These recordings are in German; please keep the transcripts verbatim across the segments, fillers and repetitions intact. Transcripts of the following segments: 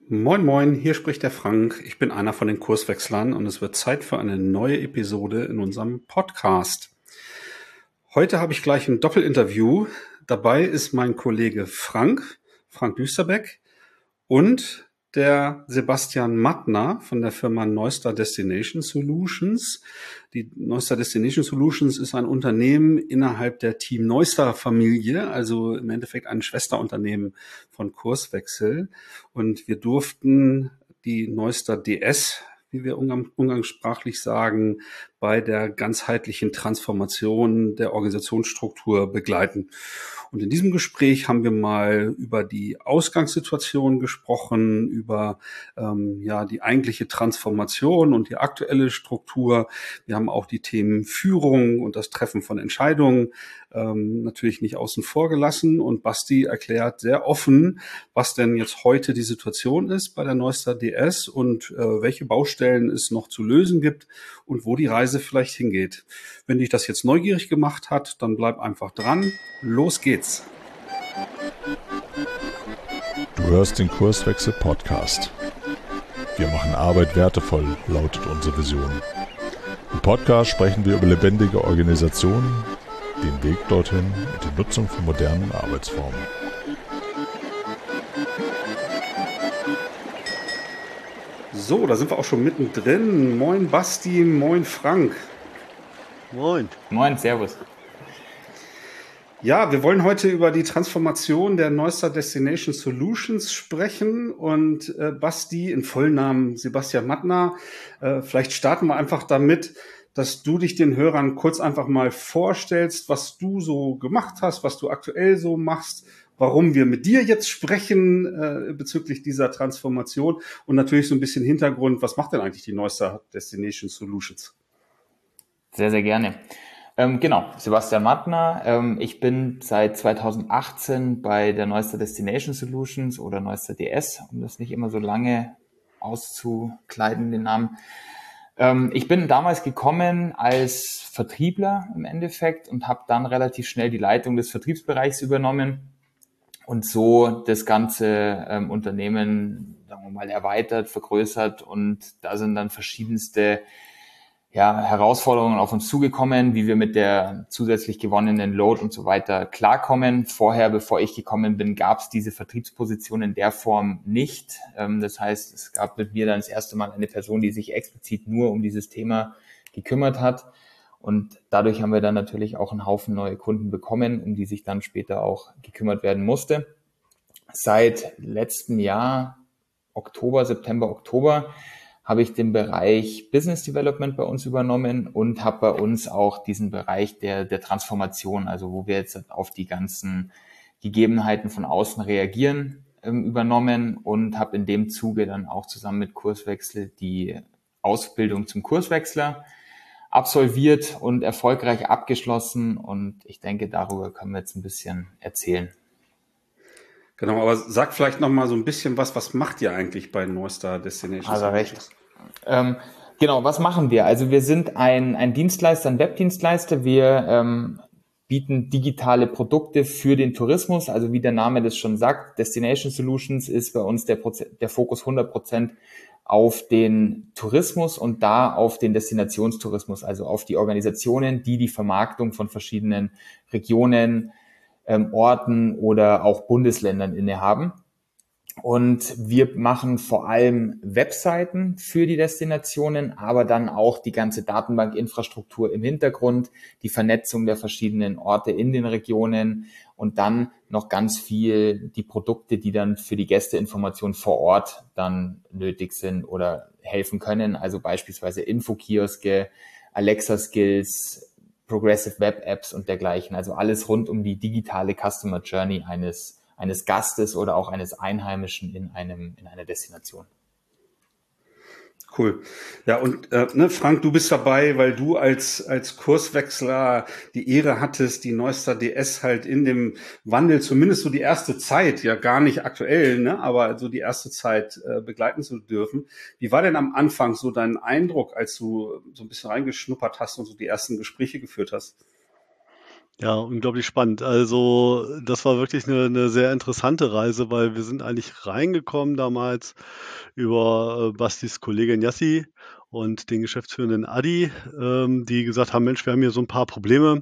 Moin Moin, hier spricht der Frank. Ich bin einer von den Kurswechslern und es wird Zeit für eine neue Episode in unserem Podcast. Heute habe ich gleich ein Doppelinterview. Dabei ist mein Kollege Frank, Frank Düsterbeck und der Sebastian Mattner von der Firma Neustar Destination Solutions. Die Neustar Destination Solutions ist ein Unternehmen innerhalb der Team Neustar Familie, also im Endeffekt ein Schwesterunternehmen von Kurswechsel. Und wir durften die Neustar D S, wie wir umgangssprachlich sagen, bei der ganzheitlichen Transformation der Organisationsstruktur begleiten. Und in diesem Gespräch haben wir mal über die Ausgangssituation gesprochen, über ähm, ja die eigentliche Transformation und die aktuelle Struktur. Wir haben auch die Themen Führung und das Treffen von Entscheidungen ähm, natürlich nicht außen vor gelassen. Und Basti erklärt sehr offen, was denn jetzt heute die Situation ist bei der Neustar D S und äh, welche Baustellen es noch zu lösen gibt und wo die Reise vielleicht hingeht. Wenn dich das jetzt neugierig gemacht hat, dann bleib einfach dran. Los geht's. Du hörst den Kurswechsel-Podcast. Wir machen Arbeit wertevoll, lautet unsere Vision. Im Podcast sprechen wir über lebendige Organisationen, den Weg dorthin und die Nutzung von modernen Arbeitsformen. So, da sind wir auch schon mittendrin. Moin Basti, moin Frank. Moin. Moin, servus. Ja, wir wollen heute über die Transformation der Neustar Destination Solutions sprechen und äh, Basti, in Vollnamen Sebastian Mattner, äh, vielleicht starten wir einfach damit, dass du dich den Hörern kurz einfach mal vorstellst, was du so gemacht hast, was du aktuell so machst, warum wir mit dir jetzt sprechen äh, bezüglich dieser Transformation und natürlich so ein bisschen Hintergrund, was macht denn eigentlich die Neustar Destination Solutions? Sehr, sehr gerne. Ähm, genau, Sebastian Mattner. Ähm, ich bin seit zweitausendachtzehn bei der Neustar Destination Solutions oder Neustar D S, um das nicht immer so lange auszukleiden, den Namen. Ähm, ich bin damals gekommen als Vertriebler im Endeffekt und habe dann relativ schnell die Leitung des Vertriebsbereichs übernommen und so das ganze ähm, Unternehmen, sagen wir mal, erweitert, vergrößert, und da sind dann verschiedenste ja, Herausforderungen auf uns zugekommen, wie wir mit der zusätzlich gewonnenen Load und so weiter klarkommen. Vorher, bevor ich gekommen bin, gab es diese Vertriebsposition in der Form nicht. Ähm, das heißt, es gab mit mir dann das erste Mal eine Person, die sich explizit nur um dieses Thema gekümmert hat. Und dadurch haben wir dann natürlich auch einen Haufen neue Kunden bekommen, um die sich dann später auch gekümmert werden musste. Seit letztem Jahr, Oktober, September, Oktober, habe ich den Bereich Business Development bei uns übernommen und habe bei uns auch diesen Bereich der, der Transformation, also wo wir jetzt auf die ganzen Gegebenheiten von außen reagieren, ähm, übernommen und habe in dem Zuge dann auch zusammen mit Kurswechsel die Ausbildung zum Kurswechsler absolviert und erfolgreich abgeschlossen, und ich denke, darüber können wir jetzt ein bisschen erzählen. Genau, aber sag vielleicht noch mal so ein bisschen was, was macht ihr eigentlich bei Neustar Destination Also Solutions? recht. Ähm, genau, was machen wir? Also wir sind ein, ein Dienstleister, ein Webdienstleister. Wir ähm, bieten digitale Produkte für den Tourismus. Also wie der Name das schon sagt, Destination Solutions ist bei uns der, Proze- der Fokus hundert Prozent auf den Tourismus und da auf den Destinationstourismus, also auf die Organisationen, die die Vermarktung von verschiedenen Regionen, ähm, Orten oder auch Bundesländern innehaben. Und wir machen vor allem Webseiten für die Destinationen, aber dann auch die ganze Datenbankinfrastruktur im Hintergrund, die Vernetzung der verschiedenen Orte in den Regionen und dann noch ganz viel die Produkte, die dann für die Gästeinformation vor Ort dann nötig sind oder helfen können. Also beispielsweise Infokioske, Alexa-Skills, Progressive Web Apps und dergleichen. Also alles rund um die digitale Customer Journey eines eines Gastes oder auch eines Einheimischen in einem in einer Destination. Cool. Ja, und äh, ne, Frank, du bist dabei, weil du als als Kurswechsler die Ehre hattest, die Neustar D S halt in dem Wandel, zumindest so die erste Zeit, ja gar nicht aktuell, ne, aber so die erste Zeit äh, begleiten zu dürfen. Wie war denn am Anfang so dein Eindruck, als du so ein bisschen reingeschnuppert hast und so die ersten Gespräche geführt hast? Ja, unglaublich spannend. Also das war wirklich eine, eine sehr interessante Reise, weil wir sind eigentlich reingekommen damals über äh, Bastis Kollegin Yassi und den geschäftsführenden Adi, ähm, die gesagt haben, Mensch, wir haben hier so ein paar Probleme.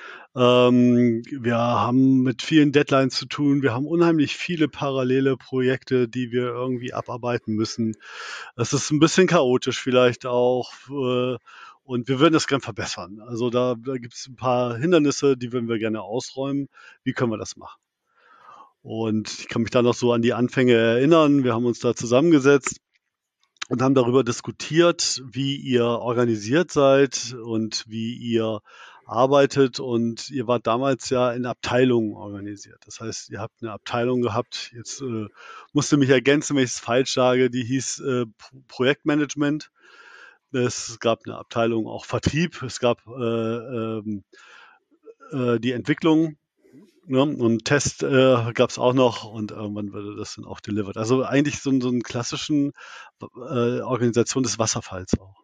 Ähm, wir haben mit vielen Deadlines zu tun. Wir haben unheimlich viele parallele Projekte, die wir irgendwie abarbeiten müssen. Es ist ein bisschen chaotisch vielleicht auch. Äh, und wir würden das gern verbessern. Also da, da gibt es ein paar Hindernisse, die würden wir gerne ausräumen. Wie können wir das machen? Und ich kann mich da noch so an die Anfänge erinnern. Wir haben uns da zusammengesetzt und haben darüber diskutiert, wie ihr organisiert seid und wie ihr arbeitet. Und ihr wart damals ja in Abteilungen organisiert. Das heißt, ihr habt eine Abteilung gehabt, jetzt äh, musst du mich ergänzen, wenn ich es falsch sage, die hieß äh, Projektmanagement. Es gab eine Abteilung auch Vertrieb, es gab äh, ähm, äh, die Entwicklung, ne? Und Test äh, gab es auch noch und irgendwann wurde das dann auch delivered. Also eigentlich so, so einen klassischen äh, Organisation des Wasserfalls auch.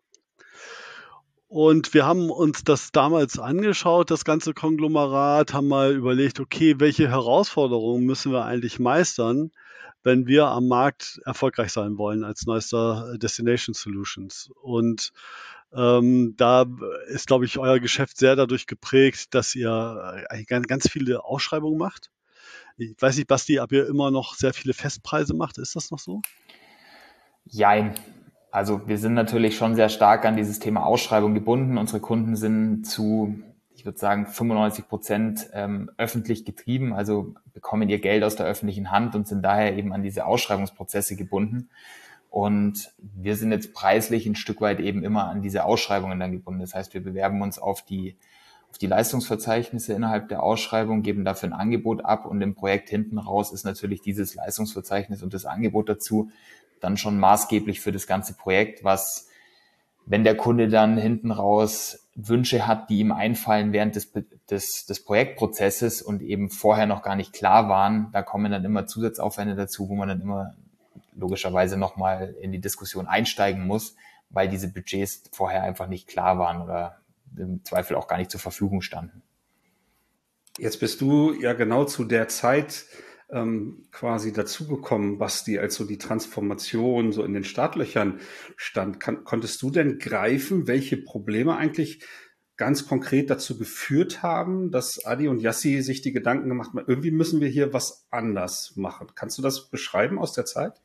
Und wir haben uns das damals angeschaut, das ganze Konglomerat, haben mal überlegt, okay, welche Herausforderungen müssen wir eigentlich meistern, wenn wir am Markt erfolgreich sein wollen als neuester Destination Solutions. Und ähm, da ist, glaube ich, euer Geschäft sehr dadurch geprägt, dass ihr eigentlich ganz, ganz viele Ausschreibungen macht. Ich weiß nicht, Basti, ob ihr immer noch sehr viele Festpreise macht. Ist das noch so? Jein. Also wir sind natürlich schon sehr stark an dieses Thema Ausschreibung gebunden. Unsere Kunden sind zu, ich würde sagen, fünfundneunzig Prozent ähm, öffentlich getrieben, also bekommen ihr Geld aus der öffentlichen Hand und sind daher eben an diese Ausschreibungsprozesse gebunden. Und wir sind jetzt preislich ein Stück weit eben immer an diese Ausschreibungen dann gebunden. Das heißt, wir bewerben uns auf die, auf die Leistungsverzeichnisse innerhalb der Ausschreibung, geben dafür ein Angebot ab und im Projekt hinten raus ist natürlich dieses Leistungsverzeichnis und das Angebot dazu dann schon maßgeblich für das ganze Projekt, was, wenn der Kunde dann hinten raus Wünsche hat, die ihm einfallen während des, des, des Projektprozesses und eben vorher noch gar nicht klar waren, da kommen dann immer Zusatzaufwände dazu, wo man dann immer logischerweise nochmal in die Diskussion einsteigen muss, weil diese Budgets vorher einfach nicht klar waren oder im Zweifel auch gar nicht zur Verfügung standen. Jetzt bist du ja genau zu der Zeit ähm, quasi dazugekommen, Basti, als so die Transformation so in den Startlöchern stand. Kann, konntest du denn greifen, welche Probleme eigentlich ganz konkret dazu geführt haben, dass Adi und Yassi sich die Gedanken gemacht haben, irgendwie müssen wir hier was anders machen. Kannst du das beschreiben aus der Zeit?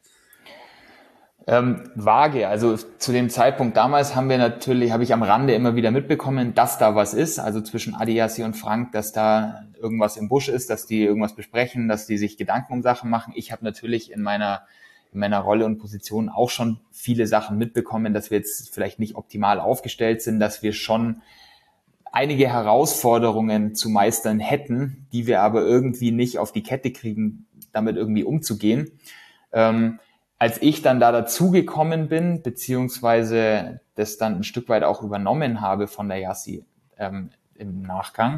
Ähm, vage, also zu dem Zeitpunkt damals haben wir natürlich, habe ich am Rande immer wieder mitbekommen, dass da was ist, also zwischen Adi, Yassi und Frank, dass da irgendwas im Busch ist, dass die irgendwas besprechen, dass die sich Gedanken um Sachen machen. Ich habe natürlich in meiner in meiner Rolle und Position auch schon viele Sachen mitbekommen, dass wir jetzt vielleicht nicht optimal aufgestellt sind, dass wir schon einige Herausforderungen zu meistern hätten, die wir aber irgendwie nicht auf die Kette kriegen, damit irgendwie umzugehen. Ähm, Als ich dann da dazugekommen bin, beziehungsweise das dann ein Stück weit auch übernommen habe von der Yassi ähm, im Nachgang,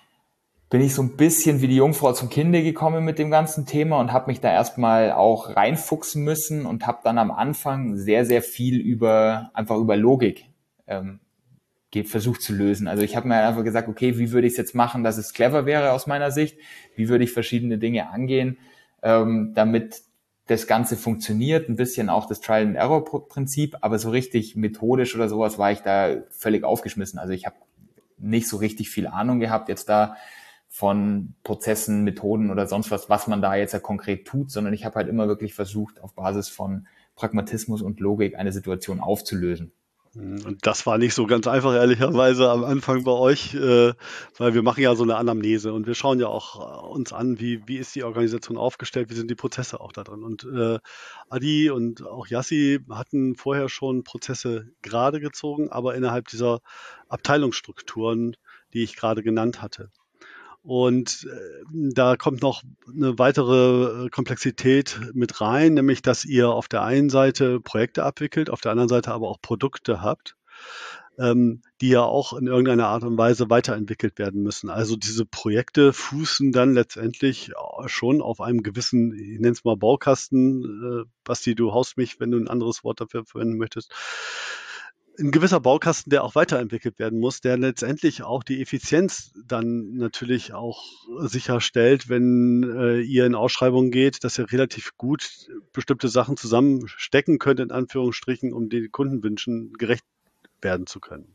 bin ich so ein bisschen wie die Jungfrau zum Kinde gekommen mit dem ganzen Thema und habe mich da erstmal auch reinfuchsen müssen und habe dann am Anfang sehr, sehr viel über einfach über Logik ähm, versucht zu lösen. Also ich habe mir einfach gesagt, okay, wie würde ich es jetzt machen, dass es clever wäre aus meiner Sicht? Wie würde ich verschiedene Dinge angehen, ähm, damit das Ganze funktioniert, ein bisschen auch das Trial-and-Error-Prinzip, aber so richtig methodisch oder sowas war ich da völlig aufgeschmissen. Also ich habe nicht so richtig viel Ahnung gehabt jetzt da von Prozessen, Methoden oder sonst was, was man da jetzt ja konkret tut, sondern ich habe halt immer wirklich versucht, auf Basis von Pragmatismus und Logik eine Situation aufzulösen. Und das war nicht so ganz einfach, ehrlicherweise, am Anfang bei euch, äh, weil wir machen ja so eine Anamnese und wir schauen ja auch äh, uns an, wie, wie ist die Organisation aufgestellt, wie sind die Prozesse auch da drin. Und äh, Adi und auch Yassi hatten vorher schon Prozesse gerade gezogen, aber innerhalb dieser Abteilungsstrukturen, die ich gerade genannt hatte. Und äh, da kommt noch eine weitere äh, Komplexität mit rein, nämlich dass ihr auf der einen Seite Projekte abwickelt, auf der anderen Seite aber auch Produkte habt, ähm, die ja auch in irgendeiner Art und Weise weiterentwickelt werden müssen. Also diese Projekte fußen dann letztendlich schon auf einem gewissen, ich nenne es mal Baukasten, äh, Basti, du haust mich, wenn du ein anderes Wort dafür verwenden möchtest. ein gewisser Baukasten, der auch weiterentwickelt werden muss, der letztendlich auch die Effizienz dann natürlich auch sicherstellt, wenn äh, ihr in Ausschreibungen geht, dass ihr relativ gut bestimmte Sachen zusammenstecken könnt, in Anführungsstrichen, um den Kundenwünschen gerecht werden zu können.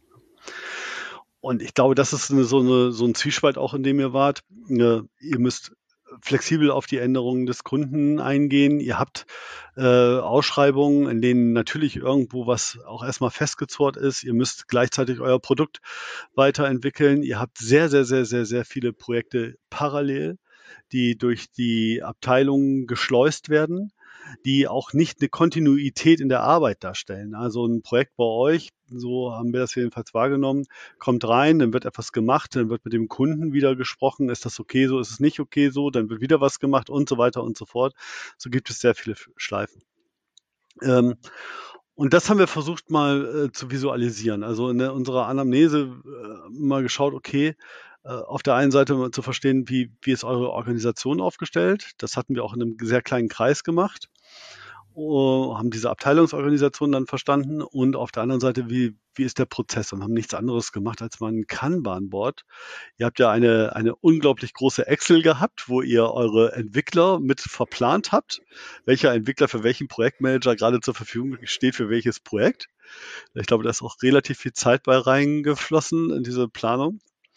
Und ich glaube, das ist eine, so, eine, so ein Zwiespalt auch, in dem ihr wart. Äh, ihr müsst flexibel auf die Änderungen des Kunden eingehen. Ihr habt äh, Ausschreibungen, in denen natürlich irgendwo was auch erstmal festgezurrt ist. Ihr müsst gleichzeitig euer Produkt weiterentwickeln. Ihr habt sehr, sehr, sehr, sehr, sehr viele Projekte parallel, die durch die Abteilungen geschleust werden, die auch nicht eine Kontinuität in der Arbeit darstellen. Also ein Projekt bei euch, so haben wir das jedenfalls wahrgenommen, kommt rein, dann wird etwas gemacht, dann wird mit dem Kunden wieder gesprochen, ist das okay so, ist es nicht okay so, dann wird wieder was gemacht und so weiter und so fort. So gibt es sehr viele Schleifen. Ähm, und das haben wir versucht mal äh, zu visualisieren. Also in der, unserer Anamnese äh, mal geschaut, okay, äh, auf der einen Seite mal zu verstehen, wie, wie ist eure Organisation aufgestellt. Das hatten wir auch in einem sehr kleinen Kreis gemacht. Uh, haben diese Abteilungsorganisation dann verstanden und auf der anderen Seite, wie, wie ist der Prozess, und haben nichts anderes gemacht als mal ein Kanban-Board. Ihr habt ja eine, eine unglaublich große Excel gehabt, wo ihr eure Entwickler mit verplant habt, welcher Entwickler für welchen Projektmanager gerade zur Verfügung steht für welches Projekt. Ich glaube, da ist auch relativ viel Zeit bei reingeflossen in diese Planung.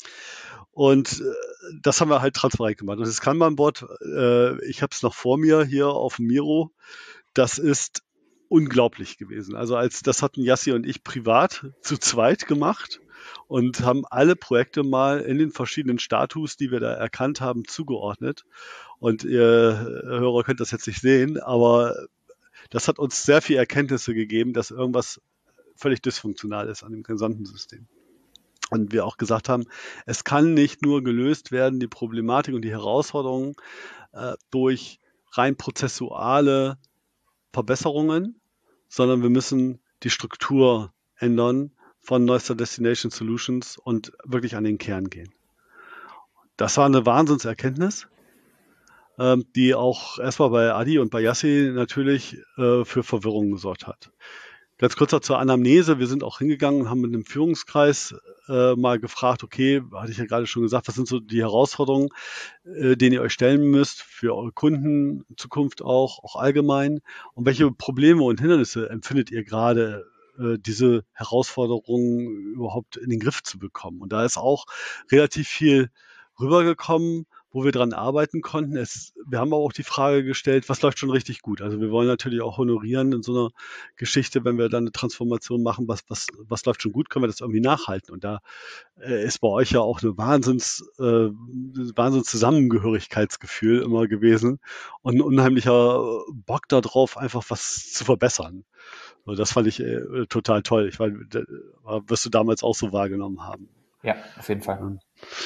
Und äh, das haben wir halt transparent gemacht. Und das Kanban-Board, äh, ich habe es noch vor mir hier auf dem Miro. Das ist unglaublich gewesen. Also als das hatten Yassi und ich privat zu zweit gemacht und haben alle Projekte mal in den verschiedenen Status, die wir da erkannt haben, zugeordnet. Und ihr Hörer könnt das jetzt nicht sehen, aber das hat uns sehr viel Erkenntnisse gegeben, dass irgendwas völlig dysfunktional ist an dem gesamten System. Und wir auch gesagt haben, es kann nicht nur gelöst werden, die Problematik und die Herausforderungen äh, durch rein prozessuale Verbesserungen, sondern wir müssen die Struktur ändern von Neuster Destination Solutions und wirklich an den Kern gehen. Das war eine Wahnsinnserkenntnis, ähm, die auch erstmal bei Adi und bei Yassi natürlich äh, für Verwirrung gesorgt hat. Ganz kurz noch zur Anamnese. Wir sind auch hingegangen und haben mit einem Führungskreis äh, mal gefragt, okay, hatte ich ja gerade schon gesagt, was sind so die Herausforderungen, äh, denen ihr euch stellen müsst für eure Kunden in Zukunft auch, auch allgemein? Und welche Probleme und Hindernisse empfindet ihr gerade, äh, diese Herausforderungen überhaupt in den Griff zu bekommen? Und da ist auch relativ viel rübergekommen, wo wir dran arbeiten konnten. Es, wir haben aber auch die Frage gestellt, was läuft schon richtig gut? Also wir wollen natürlich auch honorieren in so einer Geschichte, wenn wir dann eine Transformation machen, was, was, was läuft schon gut, können wir das irgendwie nachhalten. Und da äh, ist bei euch ja auch eine Wahnsinns, äh, Wahnsinns Zusammengehörigkeitsgefühl immer gewesen und ein unheimlicher Bock darauf, einfach was zu verbessern. Also das fand ich äh, total toll. Ich meine, wirst du damals auch so wahrgenommen haben. Ja, auf jeden Fall.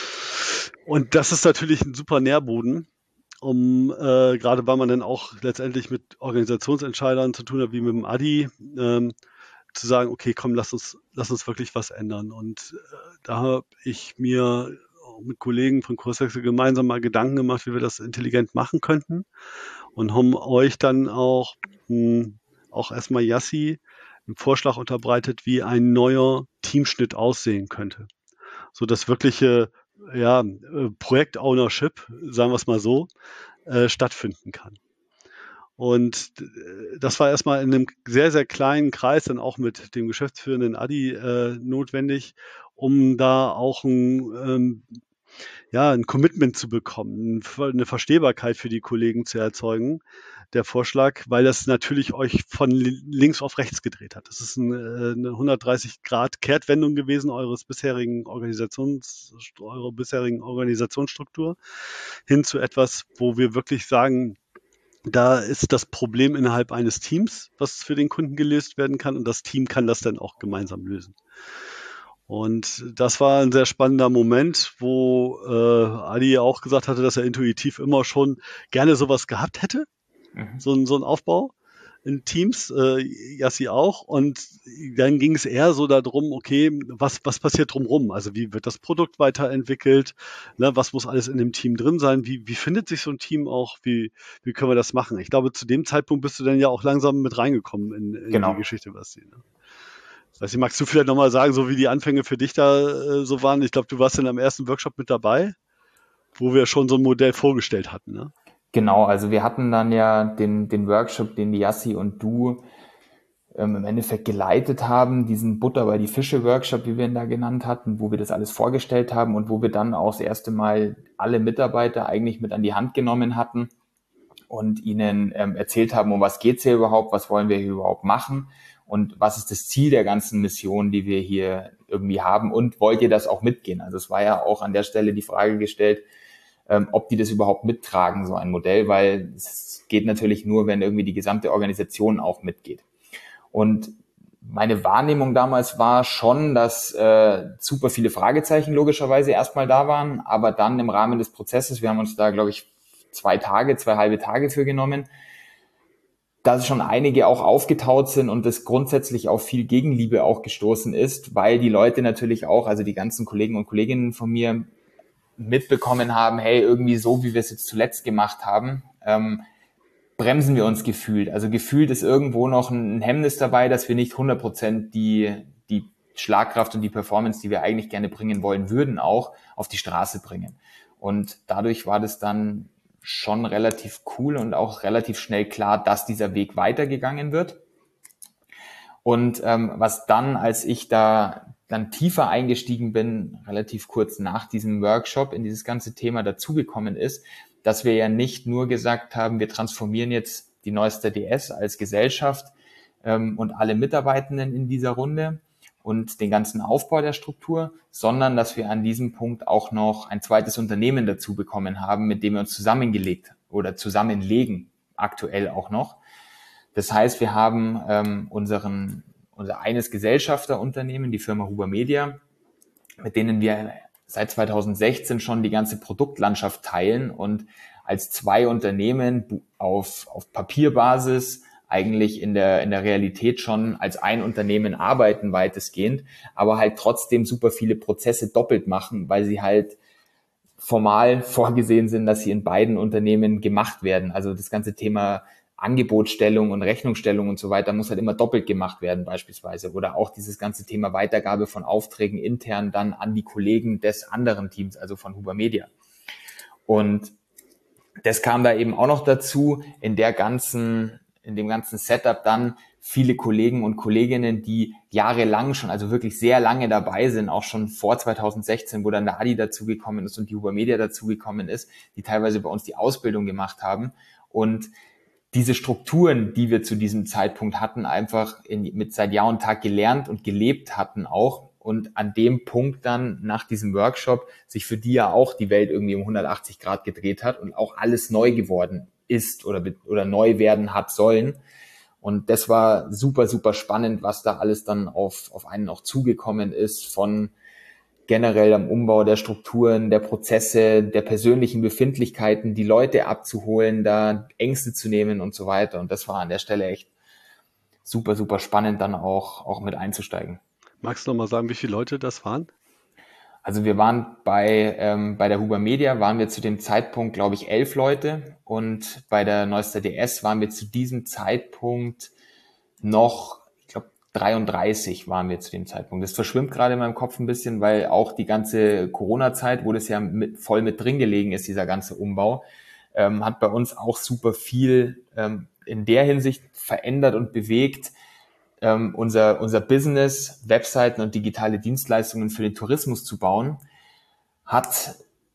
Und das ist natürlich ein super Nährboden, um äh, gerade weil man dann auch letztendlich mit Organisationsentscheidern zu tun hat, wie mit dem Adi, ähm, zu sagen, okay, komm, lass uns, lass uns wirklich was ändern. Und äh, da habe ich mir auch mit Kollegen von Kurswechsel gemeinsam mal Gedanken gemacht, wie wir das intelligent machen könnten, und haben euch dann auch, mh, auch erstmal Yassi einen Vorschlag unterbreitet, wie ein neuer Teamschnitt aussehen könnte. So das wirkliche ja, Projekt-Ownership, sagen wir es mal so, äh, stattfinden kann. Und das war erstmal in einem sehr, sehr kleinen Kreis, dann auch mit dem geschäftsführenden Adi äh, notwendig, um da auch ein, ähm, ja, ein Commitment zu bekommen, eine Verstehbarkeit für die Kollegen zu erzeugen, der Vorschlag, weil das natürlich euch von links auf rechts gedreht hat. Das ist eine, eine hundertdreißig Grad Kehrtwendung gewesen eures bisherigen Organisations, eurer bisherigen Organisationsstruktur hin zu etwas, wo wir wirklich sagen, da ist das Problem innerhalb eines Teams, was für den Kunden gelöst werden kann, und das Team kann das dann auch gemeinsam lösen. Und das war ein sehr spannender Moment, wo äh, Adi auch gesagt hatte, dass er intuitiv immer schon gerne sowas gehabt hätte. Mhm. So, ein, so ein Aufbau in Teams, äh, Yassi auch. Und dann ging es eher so darum, okay, was, was passiert drumherum? Also wie wird das Produkt weiterentwickelt? Ne, was muss alles in dem Team drin sein? Wie, wie findet sich so ein Team auch? Wie, wie können wir das machen? Ich glaube, zu dem Zeitpunkt bist du dann ja auch langsam mit reingekommen in, in genau. die Geschichte, was sie. Ne? Weiß nicht, magst du vielleicht nochmal sagen, so wie die Anfänge für dich da äh, so waren? Ich glaube, du warst in am ersten Workshop mit dabei, wo wir schon so ein Modell vorgestellt hatten, ne? Genau, also wir hatten dann ja den, den Workshop, den die Yassi und du ähm, im Endeffekt geleitet haben, diesen Butter bei die Fische Workshop, wie wir ihn da genannt hatten, wo wir das alles vorgestellt haben und wo wir dann auch das erste Mal alle Mitarbeiter eigentlich mit an die Hand genommen hatten und ihnen ähm, erzählt haben, um was geht's hier überhaupt, was wollen wir hier überhaupt machen und was ist das Ziel der ganzen Mission, die wir hier irgendwie haben und wollt ihr das auch mitgehen? Also es war ja auch an der Stelle die Frage gestellt, ähm, ob die das überhaupt mittragen, so ein Modell, weil es geht natürlich nur, wenn irgendwie die gesamte Organisation auch mitgeht. Und meine Wahrnehmung damals war schon, dass äh, super viele Fragezeichen logischerweise erstmal da waren, aber dann im Rahmen des Prozesses, wir haben uns da, glaube ich, zwei Tage, zwei halbe Tage für genommen, dass schon einige auch aufgetaut sind und das grundsätzlich auf viel Gegenliebe auch gestoßen ist, weil die Leute natürlich auch, also die ganzen Kollegen und Kolleginnen von mir, mitbekommen haben, hey, irgendwie so, wie wir es jetzt zuletzt gemacht haben, ähm, bremsen wir uns gefühlt. Also gefühlt ist irgendwo noch ein Hemmnis dabei, dass wir nicht hundert Prozent die, die Schlagkraft und die Performance, die wir eigentlich gerne bringen wollen würden, auch auf die Straße bringen. Und dadurch war das dann schon relativ cool und auch relativ schnell klar, dass dieser Weg weitergegangen wird. Und ähm, was dann, als ich da dann tiefer eingestiegen bin, relativ kurz nach diesem Workshop in dieses ganze Thema dazugekommen ist, dass wir ja nicht nur gesagt haben, wir transformieren jetzt die Neuster D S als Gesellschaft ähm, und alle Mitarbeitenden in dieser Runde und den ganzen Aufbau der Struktur, sondern dass wir an diesem Punkt auch noch ein zweites Unternehmen dazu bekommen haben, mit dem wir uns zusammengelegt oder zusammenlegen, aktuell auch noch. Das heißt, wir haben ähm, unseren unser eines Gesellschafterunternehmen, die Firma Huber Media, mit denen wir seit zweitausendsechzehn schon die ganze Produktlandschaft teilen und als zwei Unternehmen auf, auf Papierbasis eigentlich in der, in der Realität schon als ein Unternehmen arbeiten weitestgehend, aber halt trotzdem super viele Prozesse doppelt machen, weil sie halt formal vorgesehen sind, dass sie in beiden Unternehmen gemacht werden. Also das ganze Thema Angebotsstellung und Rechnungsstellung und so weiter muss halt immer doppelt gemacht werden beispielsweise. Oder auch dieses ganze Thema Weitergabe von Aufträgen intern dann an die Kollegen des anderen Teams, also von Huber Media. Und das kam da eben auch noch dazu, in der ganzen, in dem ganzen Setup dann viele Kollegen und Kolleginnen, die jahrelang schon, also wirklich sehr lange dabei sind, auch schon vor zweitausendsechzehn, wo dann der Adi dazugekommen ist und die Huber Media dazugekommen ist, die teilweise bei uns die Ausbildung gemacht haben und diese Strukturen, die wir zu diesem Zeitpunkt hatten, einfach in, mit seit Jahr und Tag gelernt und gelebt hatten auch und an dem Punkt dann nach diesem Workshop sich für die ja auch die Welt irgendwie um hundertachtzig Grad gedreht hat und auch alles neu geworden ist oder, oder neu werden hat sollen. Und das war super, super spannend, was da alles dann auf, auf einen auch zugekommen ist von generell am Umbau der Strukturen, der Prozesse, der persönlichen Befindlichkeiten, die Leute abzuholen, da Ängste zu nehmen und so weiter. Und das war an der Stelle echt super, super spannend, dann auch, auch mit einzusteigen. Magst du noch mal sagen, wie viele Leute das waren? Also wir waren bei, ähm, bei der Huber Media waren wir zu dem Zeitpunkt, glaube ich, elf Leute und bei der Neuster D S waren wir zu diesem Zeitpunkt noch dreiunddreißig waren wir zu dem Zeitpunkt. Das verschwimmt gerade in meinem Kopf ein bisschen, weil auch die ganze Corona-Zeit, wo das ja mit, voll mit drin gelegen ist, dieser ganze Umbau, ähm, hat bei uns auch super viel ähm, in der Hinsicht verändert und bewegt. Ähm, unser, unser Business, Webseiten und digitale Dienstleistungen für den Tourismus zu bauen, hat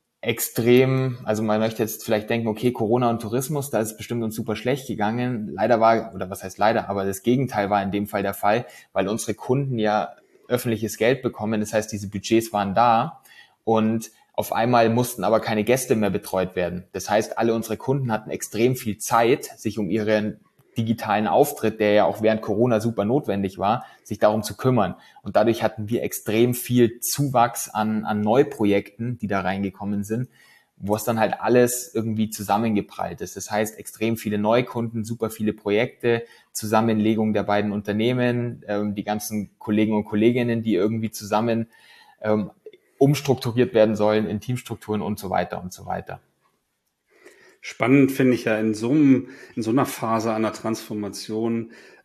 extrem, also man möchte jetzt vielleicht denken, okay, Corona und Tourismus, da ist bestimmt uns super schlecht gegangen. Leider war, oder was heißt leider, aber das Gegenteil war in dem Fall der Fall, weil unsere Kunden ja öffentliches Geld bekommen. Das heißt, diese Budgets waren da und auf einmal mussten aber keine Gäste mehr betreut werden. Das heißt, alle unsere Kunden hatten extrem viel Zeit, sich um ihren digitalen Auftritt, der ja auch während Corona super notwendig war, sich darum zu kümmern. Und dadurch hatten wir extrem viel Zuwachs an, an Neuprojekten, die da reingekommen sind, wo es dann halt alles irgendwie zusammengeprallt ist. Das heißt, extrem viele Neukunden, super viele Projekte, Zusammenlegung der beiden Unternehmen, ähm, die ganzen Kollegen und Kolleginnen, die irgendwie zusammen ähm, umstrukturiert werden sollen in Teamstrukturen und so weiter und so weiter. Spannend finde ich ja in so einem, in so einer Phase einer Transformation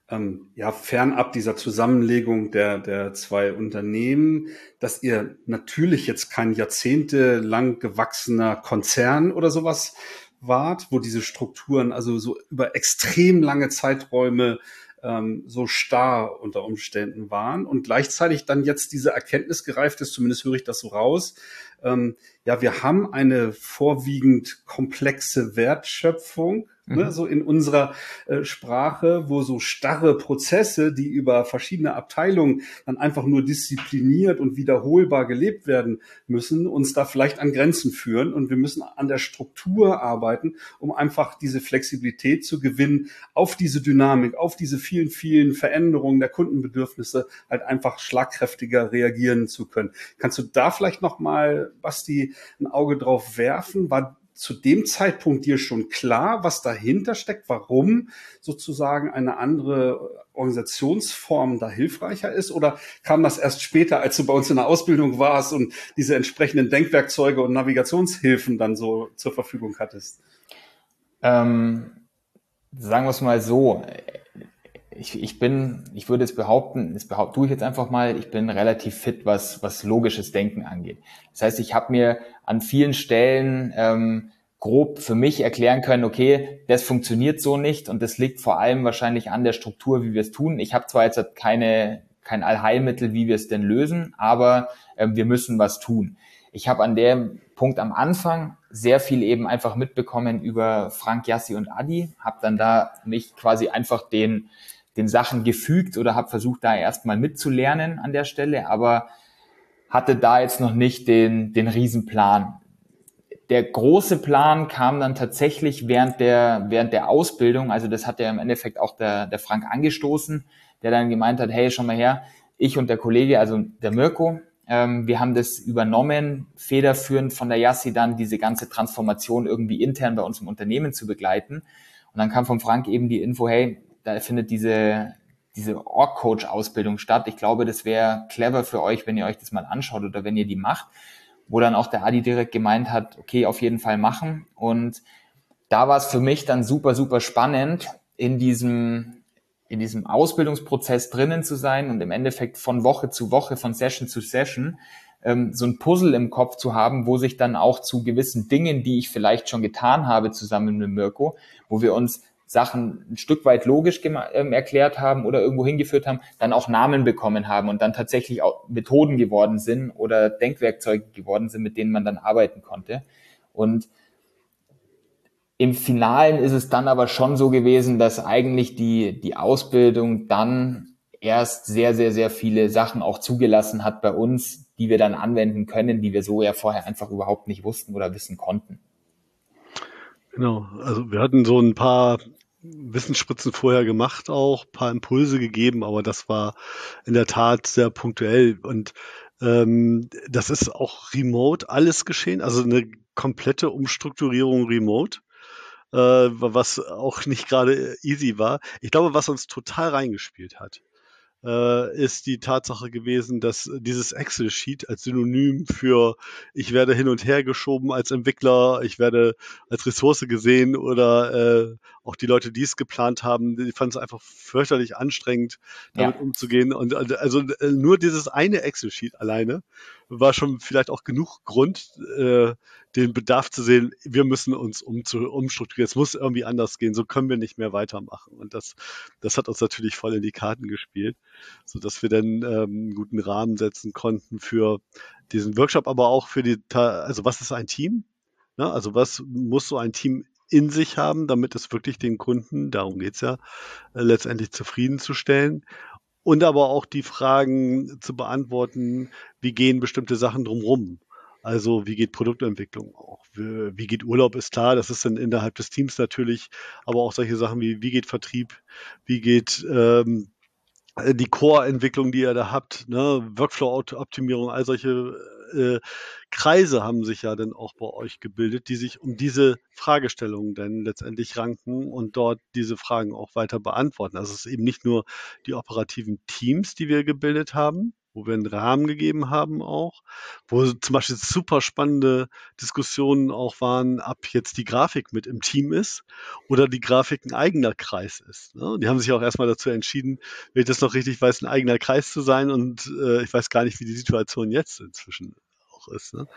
ähm, ja, fernab dieser Zusammenlegung der, der zwei Unternehmen, dass ihr natürlich jetzt kein jahrzehntelang gewachsener Konzern oder sowas wart, wo diese Strukturen also so über extrem lange Zeiträume ähm, so starr unter Umständen waren und gleichzeitig dann jetzt diese Erkenntnis gereift ist, zumindest höre ich das so raus, ähm, ja, wir haben eine vorwiegend komplexe Wertschöpfung, ne, so in unserer äh, Sprache, wo so starre Prozesse, die über verschiedene Abteilungen dann einfach nur diszipliniert und wiederholbar gelebt werden müssen, uns da vielleicht an Grenzen führen. Und wir müssen an der Struktur arbeiten, um einfach diese Flexibilität zu gewinnen, auf diese Dynamik, auf diese vielen, vielen Veränderungen der Kundenbedürfnisse halt einfach schlagkräftiger reagieren zu können. Kannst du da vielleicht noch mal, Basti, ein Auge drauf werfen? War zu dem Zeitpunkt dir schon klar, was dahinter steckt, warum sozusagen eine andere Organisationsform da hilfreicher ist? Oder kam das erst später, als du bei uns in der Ausbildung warst und diese entsprechenden Denkwerkzeuge und Navigationshilfen dann so zur Verfügung hattest? Ähm, sagen wir es mal so. Ich, ich bin, ich würde es behaupten, das behaupte tue ich jetzt einfach mal, ich bin relativ fit, was, was logisches Denken angeht. Das heißt, ich habe mir an vielen Stellen ähm, grob für mich erklären können, okay, das funktioniert so nicht und das liegt vor allem wahrscheinlich an der Struktur, wie wir es tun. Ich habe zwar jetzt keine, kein Allheilmittel, wie wir es denn lösen, aber äh, wir müssen was tun. Ich habe an dem Punkt am Anfang sehr viel eben einfach mitbekommen über Frank, Yassi und Adi, habe dann da mich quasi einfach den den Sachen gefügt oder habe versucht, da erstmal mitzulernen an der Stelle, aber hatte da jetzt noch nicht den, den Riesenplan. Der große Plan kam dann tatsächlich während der, während der Ausbildung, also das hat ja im Endeffekt auch der, der Frank angestoßen, der dann gemeint hat, hey, schau mal her, ich und der Kollege, also der Mirko, ähm, wir haben das übernommen, federführend von der Yassi dann diese ganze Transformation irgendwie intern bei uns im Unternehmen zu begleiten. Und dann kam von Frank eben die Info, hey, da findet diese, diese Org-Coach-Ausbildung statt. Ich glaube, das wäre clever für euch, wenn ihr euch das mal anschaut oder wenn ihr die macht, wo dann auch der Adi direkt gemeint hat, okay, auf jeden Fall machen. Und da war es für mich dann super, super spannend, in diesem, in diesem Ausbildungsprozess drinnen zu sein und im Endeffekt von Woche zu Woche, von Session zu Session, ähm, so ein Puzzle im Kopf zu haben, wo sich dann auch zu gewissen Dingen, die ich vielleicht schon getan habe, zusammen mit Mirko, wo wir uns Sachen ein Stück weit logisch ähm, erklärt haben oder irgendwo hingeführt haben, dann auch Namen bekommen haben und dann tatsächlich auch Methoden geworden sind oder Denkwerkzeuge geworden sind, mit denen man dann arbeiten konnte. Und im Finalen ist es dann aber schon so gewesen, dass eigentlich die, die Ausbildung dann erst sehr, sehr, sehr viele Sachen auch zugelassen hat bei uns, die wir dann anwenden können, die wir so ja vorher einfach überhaupt nicht wussten oder wissen konnten. Genau, also wir hatten so ein paar Wissensspritzen vorher gemacht auch, ein paar Impulse gegeben, aber das war in der Tat sehr punktuell und ähm, das ist auch remote alles geschehen, also eine komplette Umstrukturierung remote, äh, was auch nicht gerade easy war. Ich glaube, was uns total reingespielt hat, äh, ist die Tatsache gewesen, dass dieses Excel-Sheet als Synonym für ich werde hin und her geschoben als Entwickler, ich werde als Ressource gesehen oder äh, auch die Leute, die es geplant haben, die fanden es einfach fürchterlich anstrengend, damit ja. umzugehen. Und also nur dieses eine Excel-Sheet alleine war schon vielleicht auch genug Grund, äh, den Bedarf zu sehen, wir müssen uns um, umstrukturieren. Es muss irgendwie anders gehen, so können wir nicht mehr weitermachen. Und das, das hat uns natürlich voll in die Karten gespielt, sodass wir dann ähm, einen guten Rahmen setzen konnten für diesen Workshop, aber auch für die, also was ist ein Team? Ne? Also was muss so ein Team in sich haben, damit es wirklich den Kunden, darum geht's ja, äh, letztendlich zufriedenzustellen. Und aber auch die Fragen zu beantworten, wie gehen bestimmte Sachen drumherum? Also wie geht Produktentwicklung auch? Wie, wie geht Urlaub, ist klar, das ist dann innerhalb des Teams natürlich, aber auch solche Sachen wie, wie geht Vertrieb, wie geht ähm, die Core-Entwicklung, die ihr da habt, ne? Workflow-Optimierung, all solche äh, Kreise haben sich ja dann auch bei euch gebildet, die sich um diese Fragestellungen dann letztendlich ranken und dort diese Fragen auch weiter beantworten. Also es ist eben nicht nur die operativen Teams, die wir gebildet haben, wo wir einen Rahmen gegeben haben auch, wo zum Beispiel super spannende Diskussionen auch waren, ob jetzt die Grafik mit im Team ist oder die Grafik ein eigener Kreis ist. Ne? Die haben sich auch erstmal dazu entschieden, wenn ich das noch richtig weiß, ein eigener Kreis zu sein, und äh, ich weiß gar nicht, wie die Situation jetzt inzwischen auch ist. Ne?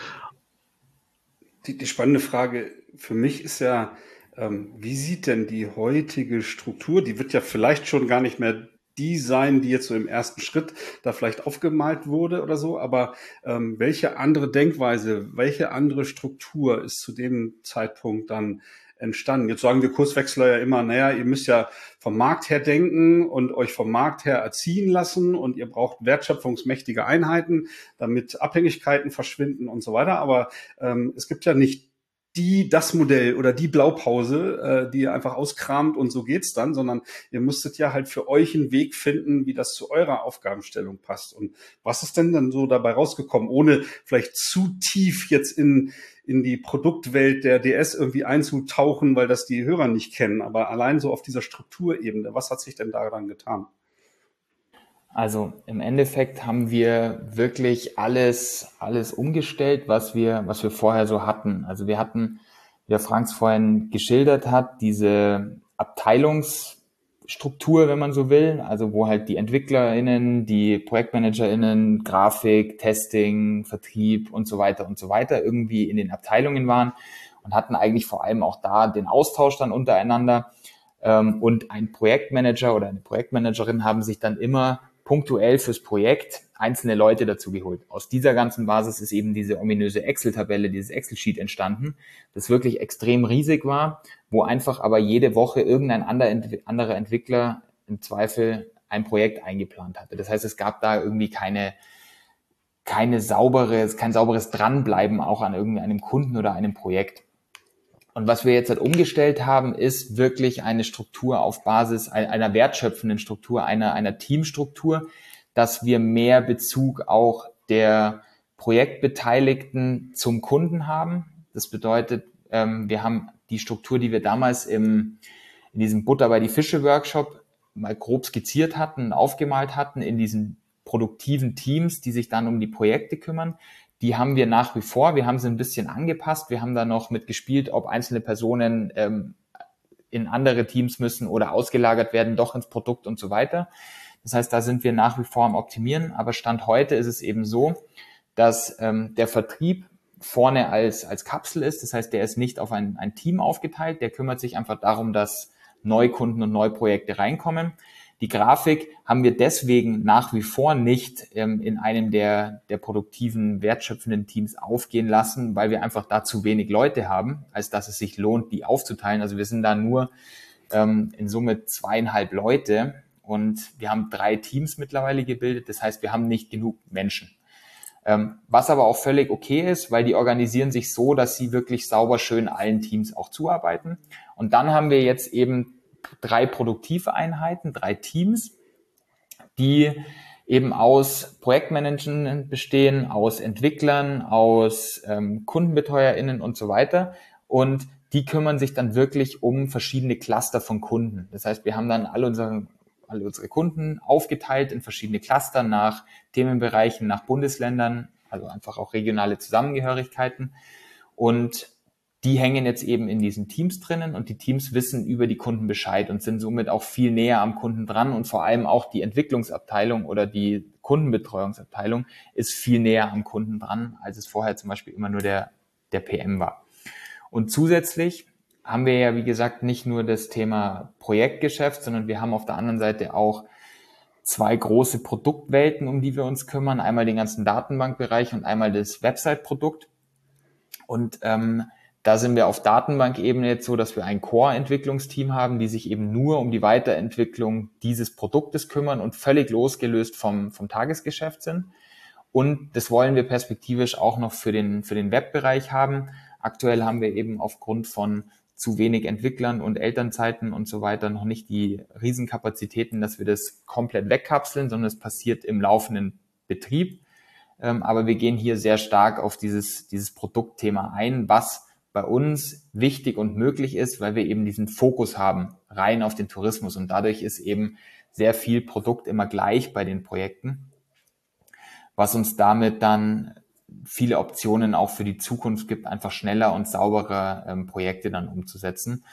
Die, die spannende Frage für mich ist ja, ähm, wie sieht denn die heutige Struktur, die wird ja vielleicht schon gar nicht mehr die sein, die jetzt so im ersten Schritt da vielleicht aufgemalt wurde oder so, aber ähm, welche andere Denkweise, welche andere Struktur ist zu dem Zeitpunkt dann entstanden? Jetzt sagen wir Kurswechsler ja immer, naja, ihr müsst ja vom Markt her denken und euch vom Markt her erziehen lassen und ihr braucht wertschöpfungsmächtige Einheiten, damit Abhängigkeiten verschwinden und so weiter. Aber ähm, es gibt ja nicht die, das Modell oder die Blaupause, äh, die ihr einfach auskramt und so geht's dann, sondern ihr müsstet ja halt für euch einen Weg finden, wie das zu eurer Aufgabenstellung passt. Und was ist denn dann so dabei rausgekommen, ohne vielleicht zu tief jetzt in, in die Produktwelt der D S irgendwie einzutauchen, weil das die Hörer nicht kennen, aber allein so auf dieser Strukturebene, was hat sich denn daran getan? Also im Endeffekt haben wir wirklich alles, alles umgestellt, was wir, was wir vorher so hatten. Also wir hatten, wie der Franks vorhin geschildert hat, diese Abteilungsstruktur, wenn man so will, also wo halt die EntwicklerInnen, die ProjektmanagerInnen, Grafik, Testing, Vertrieb und so weiter und so weiter irgendwie in den Abteilungen waren und hatten eigentlich vor allem auch da den Austausch dann untereinander. Und ein Projektmanager oder eine Projektmanagerin haben sich dann immer punktuell fürs Projekt einzelne Leute dazu geholt. Aus dieser ganzen Basis ist eben diese ominöse Excel-Tabelle, dieses Excel-Sheet entstanden, das wirklich extrem riesig war, wo einfach aber jede Woche irgendein anderer Entwickler im Zweifel ein Projekt eingeplant hatte. Das heißt, es gab da irgendwie keine, keine sauberes, kein sauberes Dranbleiben auch an irgendeinem Kunden oder einem Projekt. Und was wir jetzt halt umgestellt haben, ist wirklich eine Struktur auf Basis einer wertschöpfenden Struktur, einer, einer Teamstruktur, dass wir mehr Bezug auch der Projektbeteiligten zum Kunden haben. Das bedeutet, wir haben die Struktur, die wir damals im, in diesem Butter bei die Fische Workshop mal grob skizziert hatten, aufgemalt hatten, in diesen produktiven Teams, die sich dann um die Projekte kümmern. Die haben wir nach wie vor, wir haben sie ein bisschen angepasst, wir haben da noch mitgespielt, ob einzelne Personen ähm, in andere Teams müssen oder ausgelagert werden, doch ins Produkt und so weiter. Das heißt, da sind wir nach wie vor am Optimieren, aber Stand heute ist es eben so, dass ähm, der Vertrieb vorne als als Kapsel ist, das heißt, der ist nicht auf ein, ein Team aufgeteilt, der kümmert sich einfach darum, dass Neukunden und Neuprojekte reinkommen. Die Grafik haben wir deswegen nach wie vor nicht ähm, in einem der, der produktiven, wertschöpfenden Teams aufgehen lassen, weil wir einfach da zu wenig Leute haben, als dass es sich lohnt, die aufzuteilen. Also wir sind da nur ähm, in Summe zweieinhalb Leute und wir haben drei Teams mittlerweile gebildet. Das heißt, wir haben nicht genug Menschen. Ähm, was aber auch völlig okay ist, weil die organisieren sich so, dass sie wirklich sauber schön allen Teams auch zuarbeiten. Und dann haben wir jetzt eben drei produktive Einheiten, drei Teams, die eben aus Projektmanagern bestehen, aus Entwicklern, aus ähm, KundenbetreuerInnen und so weiter. Und die kümmern sich dann wirklich um verschiedene Cluster von Kunden. Das heißt, wir haben dann alle unsere, alle unsere Kunden aufgeteilt in verschiedene Cluster nach Themenbereichen, nach Bundesländern, also einfach auch regionale Zusammengehörigkeiten. Und die hängen jetzt eben in diesen Teams drinnen und die Teams wissen über die Kunden Bescheid und sind somit auch viel näher am Kunden dran und vor allem auch die Entwicklungsabteilung oder die Kundenbetreuungsabteilung ist viel näher am Kunden dran, als es vorher zum Beispiel immer nur der, der P M war. Und zusätzlich haben wir ja, wie gesagt, nicht nur das Thema Projektgeschäft, sondern wir haben auf der anderen Seite auch zwei große Produktwelten, um die wir uns kümmern. Einmal den ganzen Datenbankbereich und einmal das Website-Produkt. Und ähm, da sind wir auf Datenbankebene jetzt so, dass wir ein Core-Entwicklungsteam haben, die sich eben nur um die Weiterentwicklung dieses Produktes kümmern und völlig losgelöst vom, vom Tagesgeschäft sind. Und das wollen wir perspektivisch auch noch für den, für den Webbereich haben. Aktuell haben wir eben aufgrund von zu wenig Entwicklern und Elternzeiten und so weiter noch nicht die Riesenkapazitäten, dass wir das komplett wegkapseln, sondern es passiert im laufenden Betrieb. Aber wir gehen hier sehr stark auf dieses, dieses Produktthema ein, was bei uns wichtig und möglich ist, weil wir eben diesen Fokus haben, rein auf den Tourismus. Und dadurch ist eben sehr viel Produkt immer gleich bei den Projekten. was uns damit dann viele Optionen auch für die Zukunft gibt, einfach schneller und sauberer ähm, Projekte dann umzusetzen.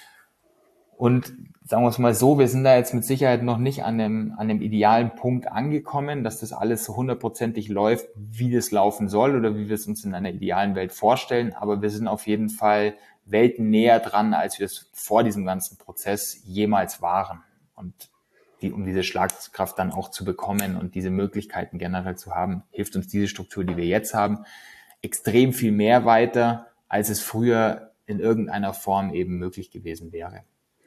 Und sagen wir es mal so, wir sind da jetzt mit Sicherheit noch nicht an dem, an dem idealen Punkt angekommen, dass das alles so hundertprozentig läuft, wie das laufen soll oder wie wir es uns in einer idealen Welt vorstellen. Aber wir sind auf jeden Fall Welten näher dran, als wir es vor diesem ganzen Prozess jemals waren. Und die, um diese Schlagkraft dann auch zu bekommen und diese Möglichkeiten generell zu haben, hilft uns diese Struktur, die wir jetzt haben, extrem viel mehr weiter, als es früher in irgendeiner Form eben möglich gewesen wäre.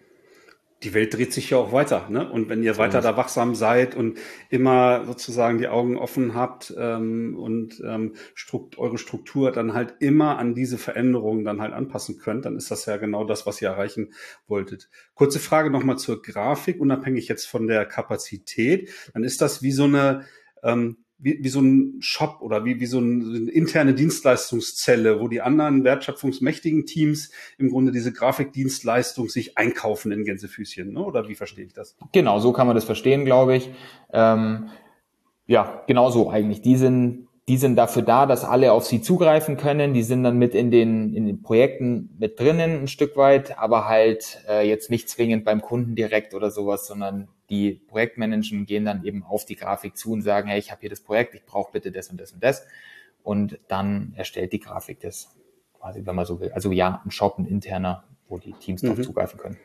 Die Welt dreht sich ja auch weiter, ne? Und wenn ihr so weiter da wachsam seid und immer sozusagen die Augen offen habt ähm, und ähm, Strukt, eure Struktur dann halt immer an diese Veränderungen dann halt anpassen könnt, dann ist das ja genau das, was ihr erreichen wolltet. Kurze Frage nochmal zur Grafik, unabhängig jetzt von der Kapazität. Dann ist das wie so eine ähm, Wie, wie so ein Shop oder wie, wie so, ein, so eine interne Dienstleistungszelle, wo die anderen wertschöpfungsmächtigen Teams im Grunde diese Grafikdienstleistung sich einkaufen in Gänsefüßchen, ne? Oder wie verstehe ich das? Genau, so kann man das verstehen, glaube ich. Ähm, ja, genau so eigentlich. Die sind, die sind dafür da, dass alle auf sie zugreifen können. Die sind dann mit in den, in den Projekten mit drinnen ein Stück weit, aber halt äh, jetzt nicht zwingend beim Kunden direkt oder sowas, sondern die Projektmanager gehen dann eben auf die Grafik zu und sagen, hey, ich habe hier das Projekt, ich brauche bitte das und das und das. Und dann erstellt die Grafik das quasi, wenn man so will. Also ja, ein Shop, ein interner, wo die Teams drauf mhm. zugreifen können.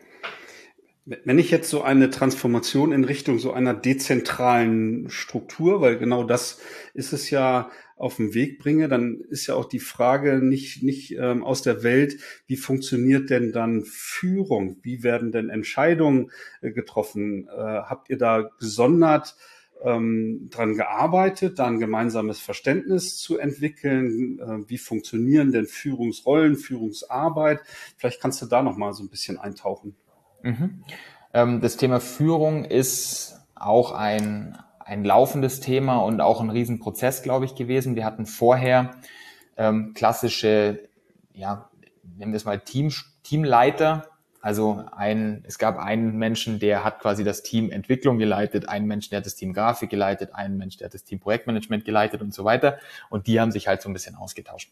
Wenn ich jetzt so eine Transformation in Richtung so einer dezentralen Struktur, weil genau das ist es ja, auf den Weg bringe, dann ist ja auch die Frage nicht nicht ähm, aus der Welt, wie funktioniert denn dann Führung? Wie werden denn Entscheidungen äh, getroffen? Äh, habt ihr da gesondert ähm, dran gearbeitet, da ein gemeinsames Verständnis zu entwickeln? Äh, wie funktionieren denn Führungsrollen, Führungsarbeit? Vielleicht kannst du da noch mal so ein bisschen eintauchen. Mhm. Ähm, das Thema Führung ist auch ein ein laufendes Thema und auch ein Riesenprozess, glaube ich, gewesen. Wir hatten vorher ähm, klassische, ja, nennen wir es mal Team, Teamleiter. Also ein, es gab einen Menschen, der hat quasi das Team Entwicklung geleitet, einen Menschen, der hat das Team Grafik geleitet, einen Menschen, der hat das Team Projektmanagement geleitet und so weiter. Und die haben sich halt so ein bisschen ausgetauscht.